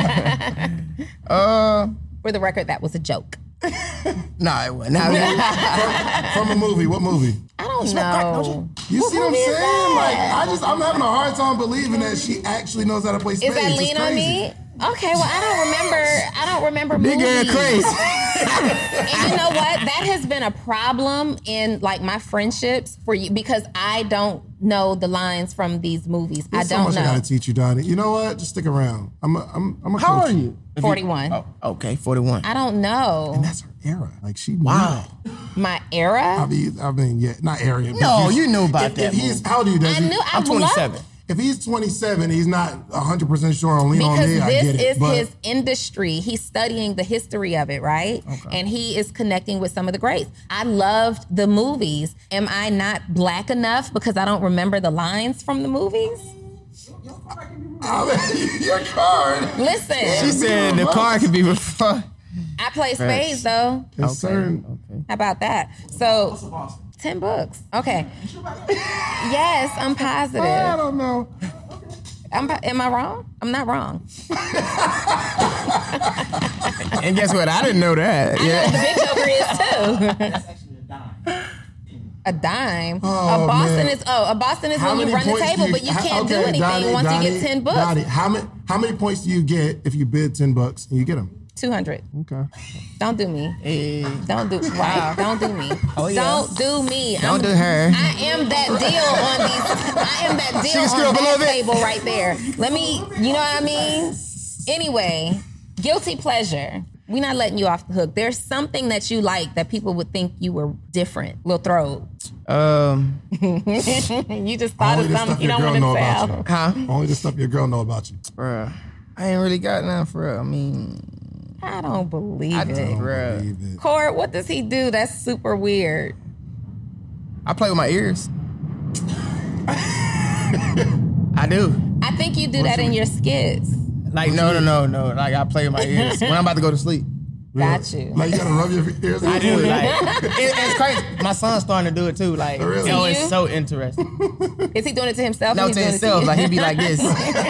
uh, For the record, that was a joke. nah, it wasn't. Nah, From a movie. What movie? I don't smoke know. crack, don't you? You What see what I'm movie is saying? that? Like, I just, I'm having a hard time believing that she actually knows how to play spades. Is that It's Lean on crazy. Me? Okay, well, I don't remember. I don't remember movies. Nigga crazy. And you know what? That has been a problem in like my friendships for you because I don't know the lines from these movies. There's I so don't much know. I gotta teach you, Donnie. You know what? Just stick around. I'm a, I'm, I'm a How coach old are you? forty-one. Oh, okay, forty-one. I don't know. And that's her era. Like she knew Wow. that. My era? I mean, I mean, yeah, not area. but No, you knew about if, that If he's, movie. how old are you, Desi? I knew. I I'm twenty-seven. loved- If he's twenty-seven, he's not one hundred percent sure on Lean on Because Me. I get this it. is but his industry. He's studying the history of it, right? And he is connecting with some of the greats. I loved the movies. Am I not black enough because I don't remember the lines from the movies? I mean, your card. Listen, She said the car could be before. I play spades though. It's certain. Okay. How about that? So, ten books. Okay. Yes, I'm I positive. don't know. I'm, po- am I wrong? I'm not wrong. And guess what? I didn't know that. The Yeah. Big Joker is too. That's actually a dime. A dime. Oh, a Boston man. is oh, a Boston is when you run the points do table, but you how- can't do okay, anything Donnie, once Donnie, you get ten books. Donnie, how many how many points do you get if you bid ten bucks and you get them? Two hundred. Okay. Don't do me. Hey. Don't do right. Don't do me. Oh, yeah. Don't do me. Don't do her. I am that deal on these. I am that She deal can screw on up a little that bit. table right there. Let me. You know what I mean? Anyway, guilty pleasure. We're not letting you off the hook. There's something that you like that people would think you were different. Lil Throat. Um. You just thought Only of the something stuff you your don't girl want to know about tell. you. Huh? Only the stuff your girl know about you. Bruh. I ain't really got nothing for real. I mean, I don't believe I it. don't, bruh. Believe it. Court, what does he do? That's super weird. I play with my ears. I do. I think you do that in your skits. Like, no, no, no, no. Like, I play with my ears when I'm about to go to sleep. Got you. Like you gotta rub your ears. I do. Like, it, it's crazy. My son's starting to do it too. Like, Really? oh, To it's you? so interesting. Is he doing it to himself? No, or he's to doing himself. It to Like, you? he'd be like this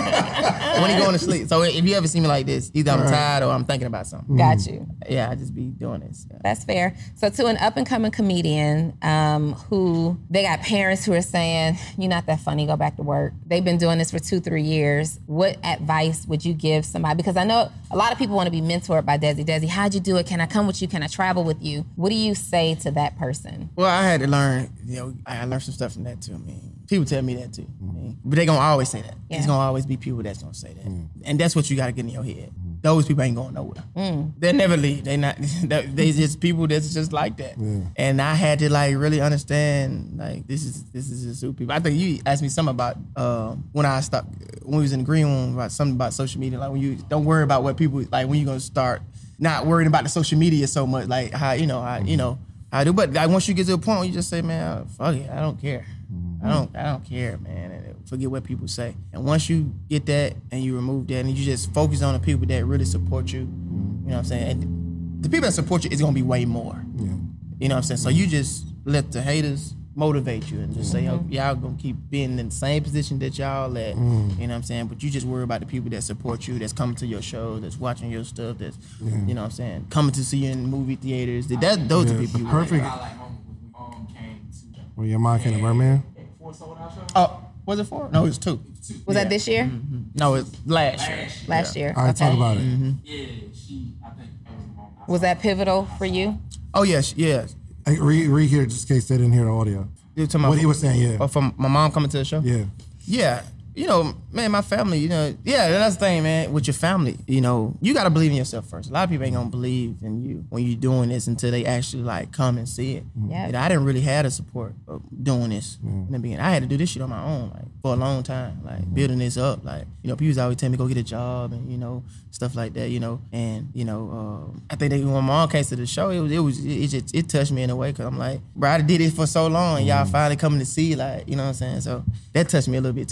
when he going to sleep. So if you ever see me like this, either I'm tired or I'm thinking about something. Got you. Yeah, I just be doing this. Yeah. That's fair. So to an up and coming comedian um, who they got parents who are saying, you're not that funny, go back to work. They've been doing this for two, three years. What advice would you give somebody? Because I know a lot of people want to be mentored by Desi. Desi, how'd you do it? Can I come with you? Can I travel with you? What do you say to that person? Well, I had to learn, you know, I learned some stuff from that too. I mean, people tell me that too. I mean, but they gonna always say that. Yeah. There's gonna always be people that's gonna say that. And that's what you gotta get in your head. Those people ain't going nowhere. They never leave. They not. They just people that's just like that. And I had to like really understand like this is this is just who people. I think you asked me something about um, when I stopped when we was in the green room about something about social media. Like when you don't worry about what people like when you gonna start not worrying about the social media so much. Like how you know how you know how I do. But like once you get to a point where you just say, man, fuck it, I don't care. I don't I don't care, man. And forget what people say. And once you get that and you remove that and you just focus on the people that really support you, you know what I'm saying? And the people that support you is gonna be way more. Yeah. You know what I'm saying? So you just let the haters motivate you and just say, oh, y'all gonna keep being in the same position that y'all at. You know what I'm saying? But you just worry about the people that support you, that's coming to your show, that's watching your stuff, that's you know what I'm saying, coming to see you in movie theaters. That those are Yeah, the people. the you perfect. I like home when we um came to When your mom came to Birdman. before sold out show. Oh, was it four? No, it was two. Was that this year? No, it's last year. Last year? All right, Okay. talk about it. Yeah, she. I think that was the moment. I Was that pivotal for you? Oh yes, yes. Hey, read, read here just in case they didn't hear the audio. You talking about What he was saying, yeah. Oh, from my mom coming to the show? Yeah. Yeah. You know, man, my family, you know, yeah, that's the thing, man, with your family, you know, you got to believe in yourself first. A lot of people ain't going to believe in you when you're doing this until they actually, like, come and see it. Yeah. You know, I didn't really have the support of doing this in the beginning. I had to do this shit on my own, like, for a long time, like, building this up. Like, you know, people always tell me, go get a job and, you know, stuff like that, you know. And, you know, um, I think that when my mom came to the show, it was, it was, it just, it touched me in a way because I'm like, bro, I did it for so long and y'all finally coming to see, like, you know what I'm saying? So that touched me a little bit, too, because I'm like, man,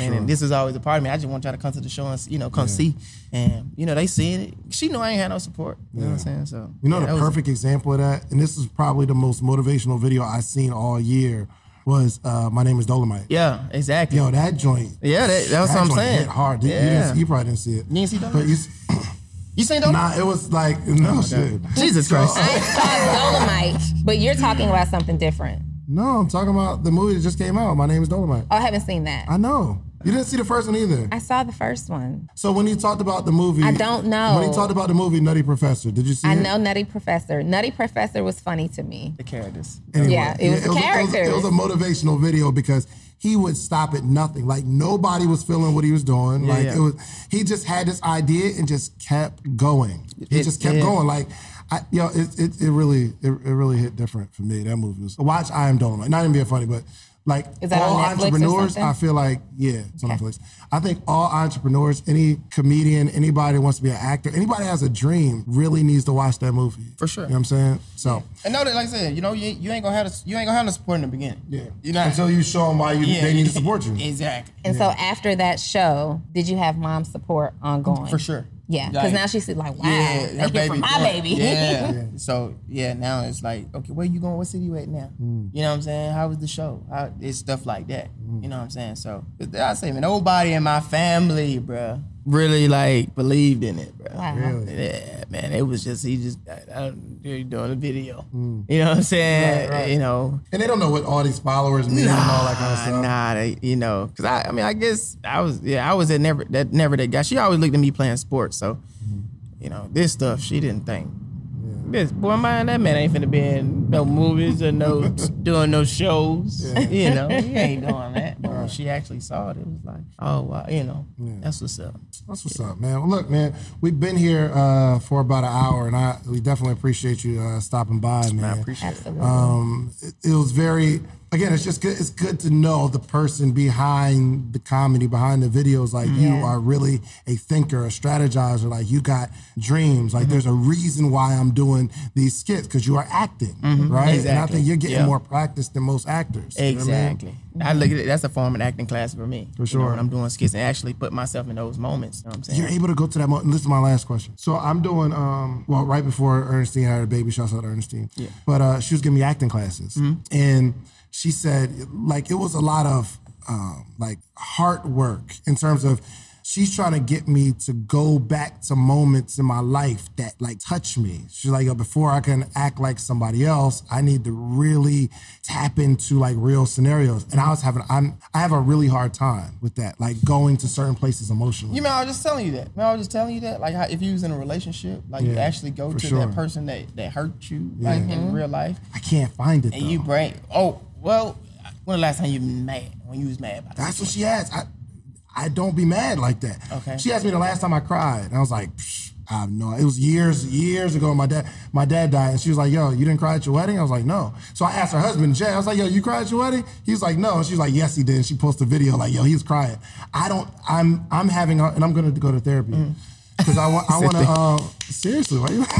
man. sure. And this is always a part of me. I just want y'all to come to the show and, you know, come Yeah. see. And, you know, they seeing it. She know I ain't had no support. You know what I'm saying? So, You know yeah, the that was- perfect example of that, and this is probably the most motivational video I've seen all year, was uh, My Name is Dolomite. Yeah, exactly. Yo, that joint. Yeah, that- that's that what I'm joint saying. hit hard. You, you, Yeah. didn't, you probably didn't see it. You didn't see Dolomite? But you, s- You seen Dolomite? nah, it was like, no shit. Jesus Christ. I saw Dolomite, but you're talking about something different. No, I'm talking about the movie that just came out. My Name is Dolomite. Oh, I haven't seen that. I know. You didn't see the first one either. I saw the first one. So when he talked about the movie, I don't know. When he talked about the movie Nutty Professor, did you see I it? know Nutty Professor. Nutty Professor was funny to me. The characters. Anyway, Yeah, it was the a- characters. It was, a motivational video because he would stop at nothing. Like nobody was feeling what he was doing. Yeah, like yeah. it was, he just had this idea and just kept going. He It- just kept yeah. going. Like, I, yo, it, it it really it, it really hit different for me. That movie was watch. I Am Dolomite. Not even being funny, but like Is that all on Netflix or entrepreneurs, something? I feel like yeah, it's on Netflix. I think all entrepreneurs, any comedian, anybody that wants to be an actor, anybody that has a dream, really needs to watch that movie. For sure. You know what I'm saying? So And know that, like I said, you know, you, you ain't gonna have the, you ain't gonna have the support in the beginning. yeah, You know, until you show them why you, yeah, they need to support you. Exactly. And so after that show, did you have mom's support ongoing? For sure. Yeah, because Like, now she's like, wow, Yeah, they her here for baby. my doing- baby. Yeah. yeah. So yeah, now it's like, okay, where you going? What city you at now? Mm. You know what I'm saying? How was the show? How, it's stuff like that. You know what I'm saying? So I say, man, nobody in my family, bruh, really like believed in it, bruh. Wow. Really? Yeah, man, it was just he just I, I, you're doing a video. You know what I'm saying? Right, right. You know. And they don't know what all these followers mean and all that kind of stuff. Nah, they, you know, cause I, I mean, I guess I was, yeah, I was that never, that never that guy. She always looked at me playing sports, so, you know, this stuff she didn't think. This boy, man, that man ain't finna be in no movies or no doing no shows. You know, he ain't doing that. But when she actually saw it, it was like, oh wow, you know, that's what's up. That's what's up, man. Well, look, man, we've been here uh, for about an hour, and I we definitely appreciate you uh, stopping by, man. I appreciate it. Absolutely. Um, it, it was very, again, it's just good. It's good to know the person behind the comedy, behind the videos. Like you Yeah. are really a thinker, a strategizer. Like you got dreams. Like there's a reason why I'm doing these skits because you are acting, right? And I Exactly. think you're getting Yeah. more practice than most actors. You know what I mean? Exactly. I look at it. That's a form of acting class for me. For You sure. know, when I'm doing skits and actually put myself in those moments. You know what I'm saying? You're able to go to that moment. This is my last question. So I'm doing, um, well, right before Ernestine had her baby, shouts out to Ernestine. Yeah. But uh, she was giving me acting classes. And she said, like, it was a lot of, um, like, hard work in terms of she's trying to get me to go back to moments in my life that, like, touch me. She's like, yo, before I can act like somebody else, I need to really tap into, like, real scenarios. And I was having, I'm, I have a really hard time with that, like, going to certain places emotionally. You mean I was just telling you that? Man, I was just telling you that, like how if you was in a relationship, like you Yeah, actually go for to sure. that person that that hurt you, like in real life, I can't find it, and though. you bring. Oh, well, when the last time you been mad? When you was mad about That's what this? she asked. I, I don't be mad like that. Okay. She asked me the last time I cried, and I was like, Psh, I have no. It was years, years ago. My dad, my dad died, and she was like, "Yo, you didn't cry at your wedding?" I was like, "No." So I asked her husband, Jay. I was like, "Yo, you cried at your wedding?" He was like, "No." And she was like, "Yes, he did." And she posted a video like, "Yo, he was crying." I don't. I'm. I'm having, a, and I'm gonna go to therapy. Because I want, I want to. Uh, seriously, why you?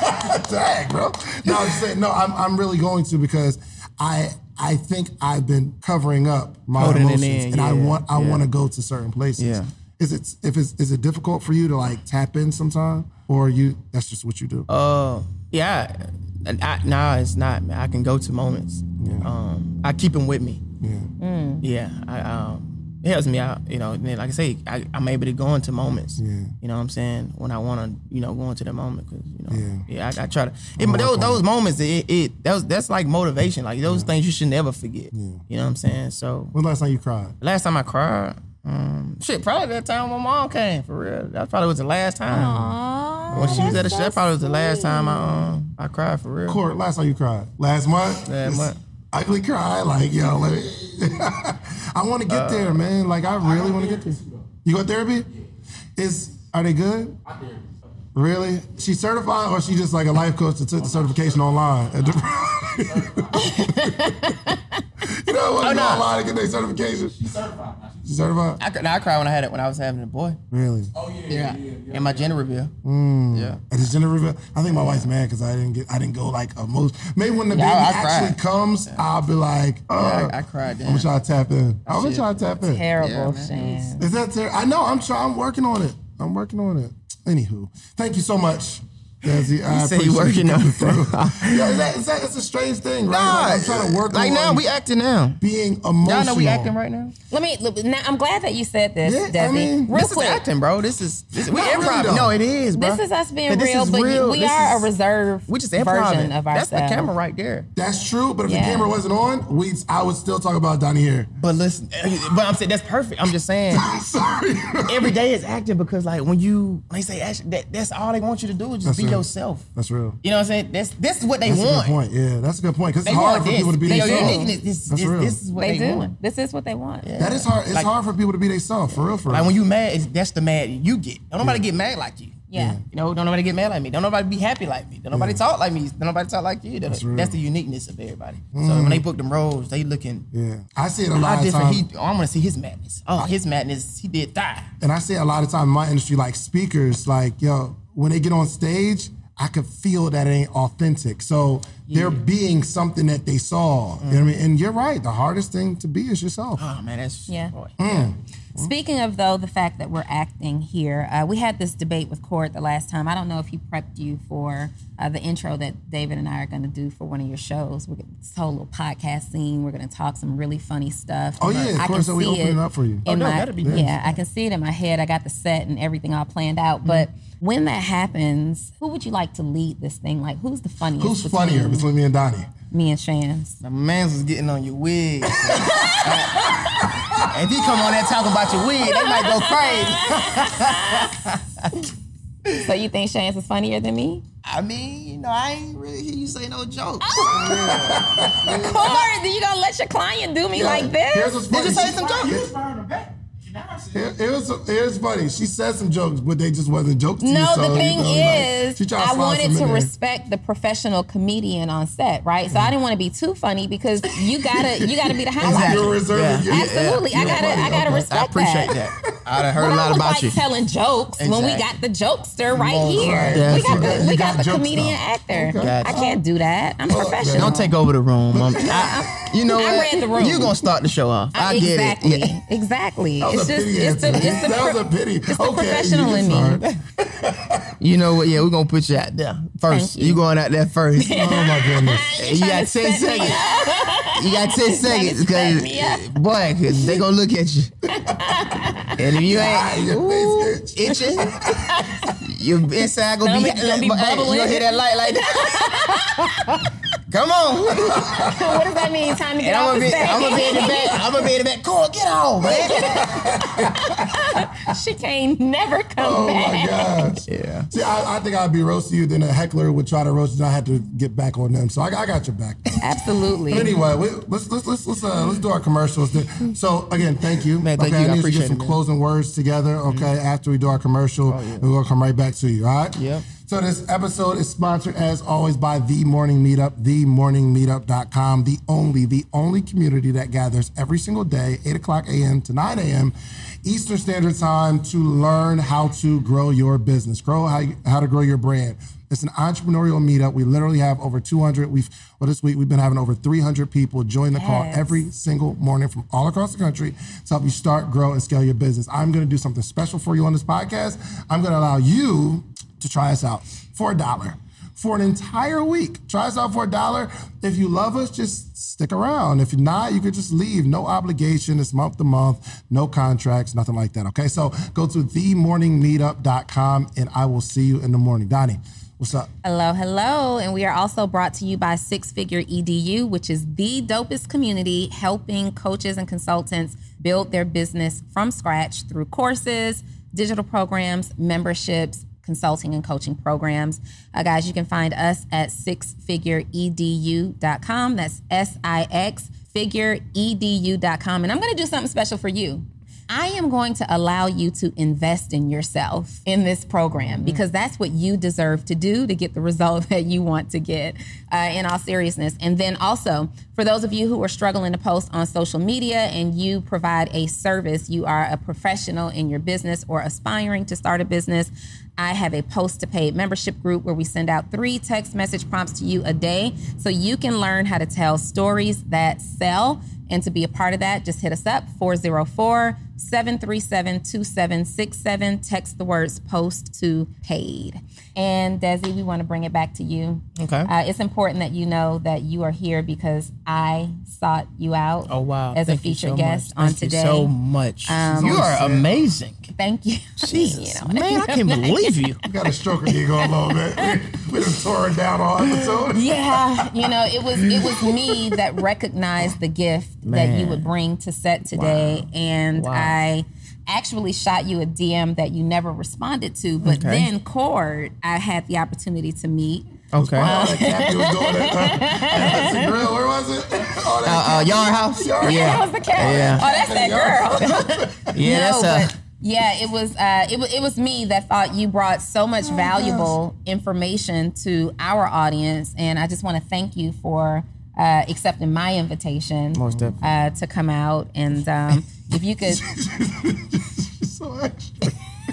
Dang, bro. No, I'm just saying. No, I'm, I'm really going to because I, I think I've been covering up my Holding it emotions, in, and I yeah, want, I yeah. want to go to certain places. Yeah. Is it, if it's, is it difficult for you to like tap in sometime, or you? That's just what you do. Uh, yeah. I, I, nah, it's not. Man. I can go to moments. Um, I keep them with me. Yeah. Yeah, I, um, it helps me out, you know. And then, like I say, I, I'm able to go into moments. Yeah. You know what I'm saying? When I want to, you know, go into the moment, because you know, Yeah. yeah, I, I try to. It, but those, those moments, it, it that was, that's like motivation. Like those things you should never forget. You know what I'm saying? So When's the last time you cried? last time I cried, um, shit, probably that time my mom came for real. That probably was the last time. Aww, When she was at the that's show, that so probably was the last sweet. time I um I cried for real. Court, last time you cried? Last month? Last It's month. Ugly cry, like, yo, let me, I want to get there, man. Like, I really want to get there. You go to therapy? Is, are they good? Really? She certified, or she just like a life coach that took the certification online? you know what? Oh, Go no. online and get their certification. She's certified now. She's She's certified? I, I cried when I had it when I was having a boy. Really? Oh yeah, Yeah. yeah, yeah. yeah. And my gender reveal. Mm. Yeah. At his gender reveal? I think my wife's mad because I didn't get, I didn't go like a most. Maybe when the Yeah, baby I- I actually cried. comes, I'll be like, uh, Yeah, I, I cried I'm then. gonna try to tap in. I'm gonna shit. try to tap in. Terrible, Yeah, man. Shan. Is that ter- I know. I'm trying. I'm working on it. I'm working on it. Anywho, thank you so much, Desi. I You say you appreciate working on coming it. through. Yeah, is that, is that, it's a strange thing, right? Nah, Like, I'm trying to work like on now we acting now. being emotional. Y'all know we acting right now. Let me. Look, now, I'm glad that you said this, Yeah, I Desi. mean, Real This quick. is acting, bro. This is this, we Not really, improv. though. No, it is, bro. This is us being 'Cause this real, is but real. we This are is- a reserved We just version improv of That's ourselves. the camera right there. That's true, but if Yeah. the camera wasn't on, we I would still talk about Donnie here. But listen, but I'm saying that's perfect. I'm just saying Sorry. every day is acting because like when you when they say action, that, that's all they want you to do is just That's be real. yourself. That's real. You know what I'm saying? That's this is what they That's a good want. point. Yeah, that's a good point. Because They it's hard want for this. people to be They- themselves. uniqueness. This, That's this, real. this is what They, they, do. want. This is what they want. That is hard. It's Like- hard for people to be themselves, for real, for real. Like when you mad, it's, that's the mad you get. Don't nobody get mad like you. Yeah. You know, don't nobody get mad like me. Don't nobody be happy like me. Don't nobody talk like me. Don't nobody talk like you. That's, real. that's the uniqueness of everybody. So when they book them roles, they looking yeah, I see it a how lot of different times. he. Oh, I want to see his madness. Oh, his madness. He did that. And I see it a lot of time in my industry, like speakers, like, yo, when they get on stage, I could feel that it ain't authentic. So they're being something that they saw. You know what I mean? And you're right. The hardest thing to be is yourself. Oh man, that's Yeah. boy. Speaking of, though, the fact that we're acting here, uh, we had this debate with Court the last time. I don't know if he prepped you for uh, the intro that David and I are going to do for one of your shows. We're gonna, this whole little podcast scene. We're going to talk some really funny stuff. Oh, yeah, of I course, can so we see open it it up for you. In Oh, no, my, that'd be yeah, nice. I can see it in my head. I got the set and everything all planned out. But when that happens, who would you like to lead this thing? Like, who's the funniest? Who's between funnier between me and Donnie? Me and Shans. My man's was getting on your wig. If he come on there talking about your wig, they might go crazy. So you think Shans is funnier than me? I mean, you know, I ain't really hear you say no jokes. Court, you gonna let your client do me like this? Here's what's funny. Did you say She- some You jokes? was firing her back. She now said. Here- Here's, here's funny. She said some jokes, but they just wasn't jokes to you. No, so, the you thing know, like, is, she tried to I slide wanted some in to there. respect the professional comedian on set, right? So I didn't want to be too funny because you gotta, you gotta be the highlight. You're reserving. Yeah. Yeah. Absolutely, I You're gotta, funny, I gotta okay. respect I appreciate that. that. I done heard But a I lot don't about like you. telling jokes when we got Exactly. the jokester right Most here. right. We got Yes, the, you we got got the jokes, comedian though. actor. Okay. I can't do that. I'm Well, professional. Don't take over the room. I'm- I, you know I what? read the room. You gonna start the show off. I, get exactly, it. Yeah. exactly. That was It's a just, pity it's the, answer. it's the, That was pro- a pity. it's the Okay, professional you in can me. start. You know what? Yeah, we're gonna put you out there first. Thank you. You going out there first. Oh my goodness. You got ten set me seconds. You got ten seconds set because me up. boy, cause they gonna look at you. And if you Ah, ain't your face itch. itching, your inside gonna be, Stomach gonna be hey, you bubbling. gonna hit that light like that. Come on. What does that mean? Time to get And I'm off gonna the be, stage. I'm gonna be in the back. I'm gonna be in the back. Cool, get on, man. She can't never come Oh back. my gosh. Yeah. See, I, I think I'd be roasting you, then a heckler would try to roast you, and I had to get back on them. So I, I got your back. Absolutely. But anyway, we, let's let's let's let's, uh, let's do our commercials. So again, thank you. Man, thank okay, you. I I need to appreciate get some it, man. closing words together. Okay, after we do our commercial, and we're gonna come right back to you. All right. Yep. So this episode is sponsored as always by The Morning Meetup, the morning meetup dot com, the only, the only community that gathers every single day, eight o'clock a.m. to nine a.m. Eastern Standard Time to learn how to grow your business, grow how, you, how to grow your brand. It's an entrepreneurial meetup. We literally have over two hundred. We've well, this week we've been having over three hundred people join the call Yes. every single morning from all across the country to help you start, grow, and scale your business. I'm going to do something special for you on this podcast. I'm going to allow you to try us out for a dollar for an entire week. Try us out for a dollar. If you love us, just stick around. If you're not, you could just leave. No obligation. It's month to month. No contracts. Nothing like that. Okay, so go to the morning meetup dot com and I will see you in the morning. Donnie, what's up? Hello, hello. And we are also brought to you by Six Figure E D U, which is the dopest community helping coaches and consultants build their business from scratch through courses, digital programs, memberships, consulting and coaching programs. Uh, guys, you can find us at six figure e d u dot com. That's S I X figure e d u dot com. And I'm going to do something special for you. I am going to allow you to invest in yourself in this program because that's what you deserve to do to get the result that you want to get, uh, in all seriousness. And then also, for those of you who are struggling to post on social media and you provide a service, you are a professional in your business or aspiring to start a business, I have a post-to-paid membership group where we send out three text message prompts to you a day so you can learn how to tell stories that sell. And to be a part of that, just hit us up, four oh four, seven three seven, two seven six seven. Text the words post to paid. And Desi, we want to bring it back to you. Okay. Uh, it's important that you know that you are here because I sought you out Oh, wow. as Thank a you featured so guest much. on Thank today. you so much. Um, you are amazing. Thank you. Jesus, You know. man, I can't believe you. You got a stroke of ego a little bit. We, we done tore it down all episode. Yeah, you know, it was it was me that recognized the gift that you Man. would bring to set today, Wow. and Wow. I actually shot you a D M that you never responded to. But Okay. then Cord, I had the opportunity to meet. Okay. Oh, that Kathy was doing it. Uh, at the grill. Where was it? Oh, that Uh, uh, Kathy- Yard House? Yard Yeah. That was the cat. Yeah. Oh, that's that girl. Yeah, no, that's uh, but yeah, it was uh, it was it was me that thought you brought so much valuable information to our audience, and I just want to thank you for uh, accepting my invitation Most definitely. uh, to come out. And um, if you could, so extra.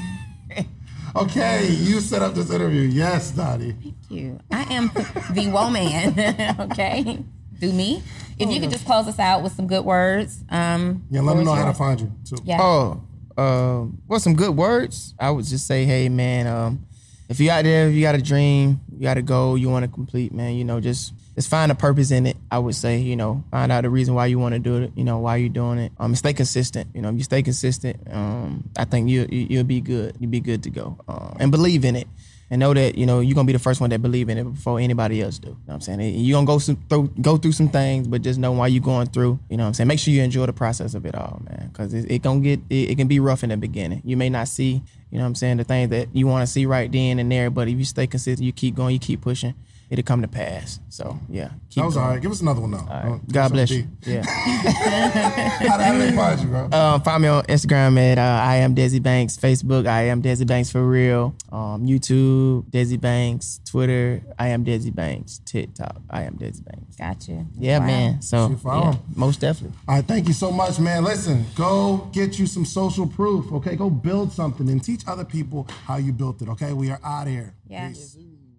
Okay, you set up this interview. Yes, Dottie. thank you. I am the woman. Okay, do me. If you could just close us out with some good words. Um, Yeah, let me floor know is how to yours. find you, too. Yeah. Oh, uh, what's some good words? I would just say, hey, man, um, if you out there, if you got a dream, you got a goal you want to complete, man, you know, just just find a purpose in it. I would say, you know, find out the reason why you want to do it, you know, why you're doing it. Um, stay consistent. You know, if you stay consistent, um, I think you, you you'll be good. You'll be good to go. Um, and believe in it. And know that, you know, you're going to be the first one that believe in it before anybody else do. You know what I'm saying? You're going to go some, through, go through some things, but just know why you're going through. You know what I'm saying? Make sure you enjoy the process of it all, man. Because it, it, gonna get, it, it can be rough in the beginning. You may not see, you know what I'm saying, the things that you want to see right then and there, but if you stay consistent, you keep going, you keep pushing, it'll come to pass. So, yeah. Keep That was going. all right. Give us another one, though. All right. God bless you. Yeah. How, how do they find you, bro? Um, find me on Instagram at uh, I am Desi Banks, Facebook I am Desi Banks for real, um, YouTube Desi Banks, Twitter I am Desi Banks, TikTok I am Desi Banks. Got you. Yeah, Wow. man. So She follow. yeah, most definitely. All right, thank you so much, man. Listen, go get you some social proof, okay? Go build something and teach other people how you built it, okay? We are out of here. Yeah. Peace.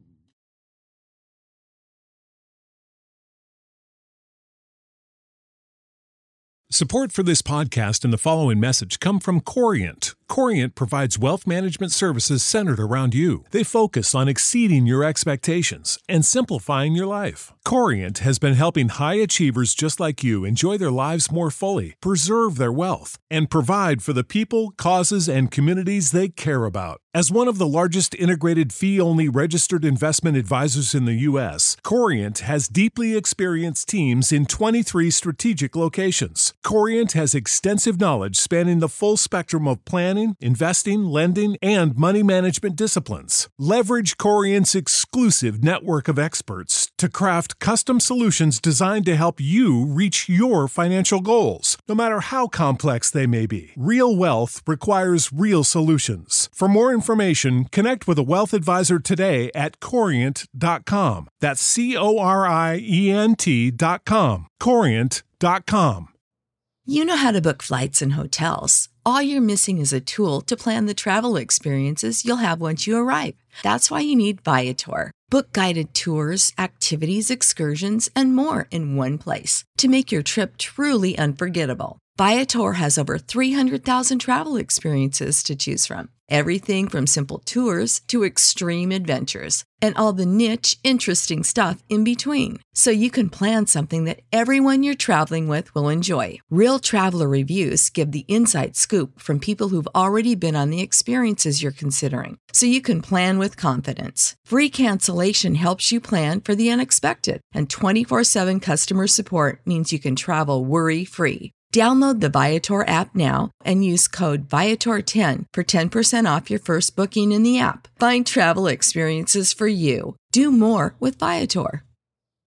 Support for this podcast and the following message come from Corient. Corient provides wealth management services centered around you. They focus on exceeding your expectations and simplifying your life. Corient has been helping high achievers just like you enjoy their lives more fully, preserve their wealth, and provide for the people, causes, and communities they care about. As one of the largest integrated fee-only registered investment advisors in the U S, Corient has deeply experienced teams in twenty-three strategic locations. Corient has extensive knowledge spanning the full spectrum of planning, investing, lending, and money management disciplines. Leverage Corient's exclusive network of experts to craft custom solutions designed to help you reach your financial goals, no matter how complex they may be. Real wealth requires real solutions. For more information, connect with a wealth advisor today at corient dot com. That's C O R I E N T dot com. corient dot com. You know how to book flights and hotels. All you're missing is a tool to plan the travel experiences you'll have once you arrive. That's why you need Viator. Book guided tours, activities, excursions, and more in one place to make your trip truly unforgettable. Viator has over three hundred thousand travel experiences to choose from. Everything from simple tours to extreme adventures and all the niche, interesting stuff in between. So you can plan something that everyone you're traveling with will enjoy. Real traveler reviews give the inside scoop from people who've already been on the experiences you're considering. So you can plan with confidence. Free cancellation helps you plan for the unexpected. And twenty-four seven customer support means you can travel worry-free. Download the Viator app now and use code Viator ten for ten percent off your first booking in the app. Find travel experiences for you. Do more with Viator.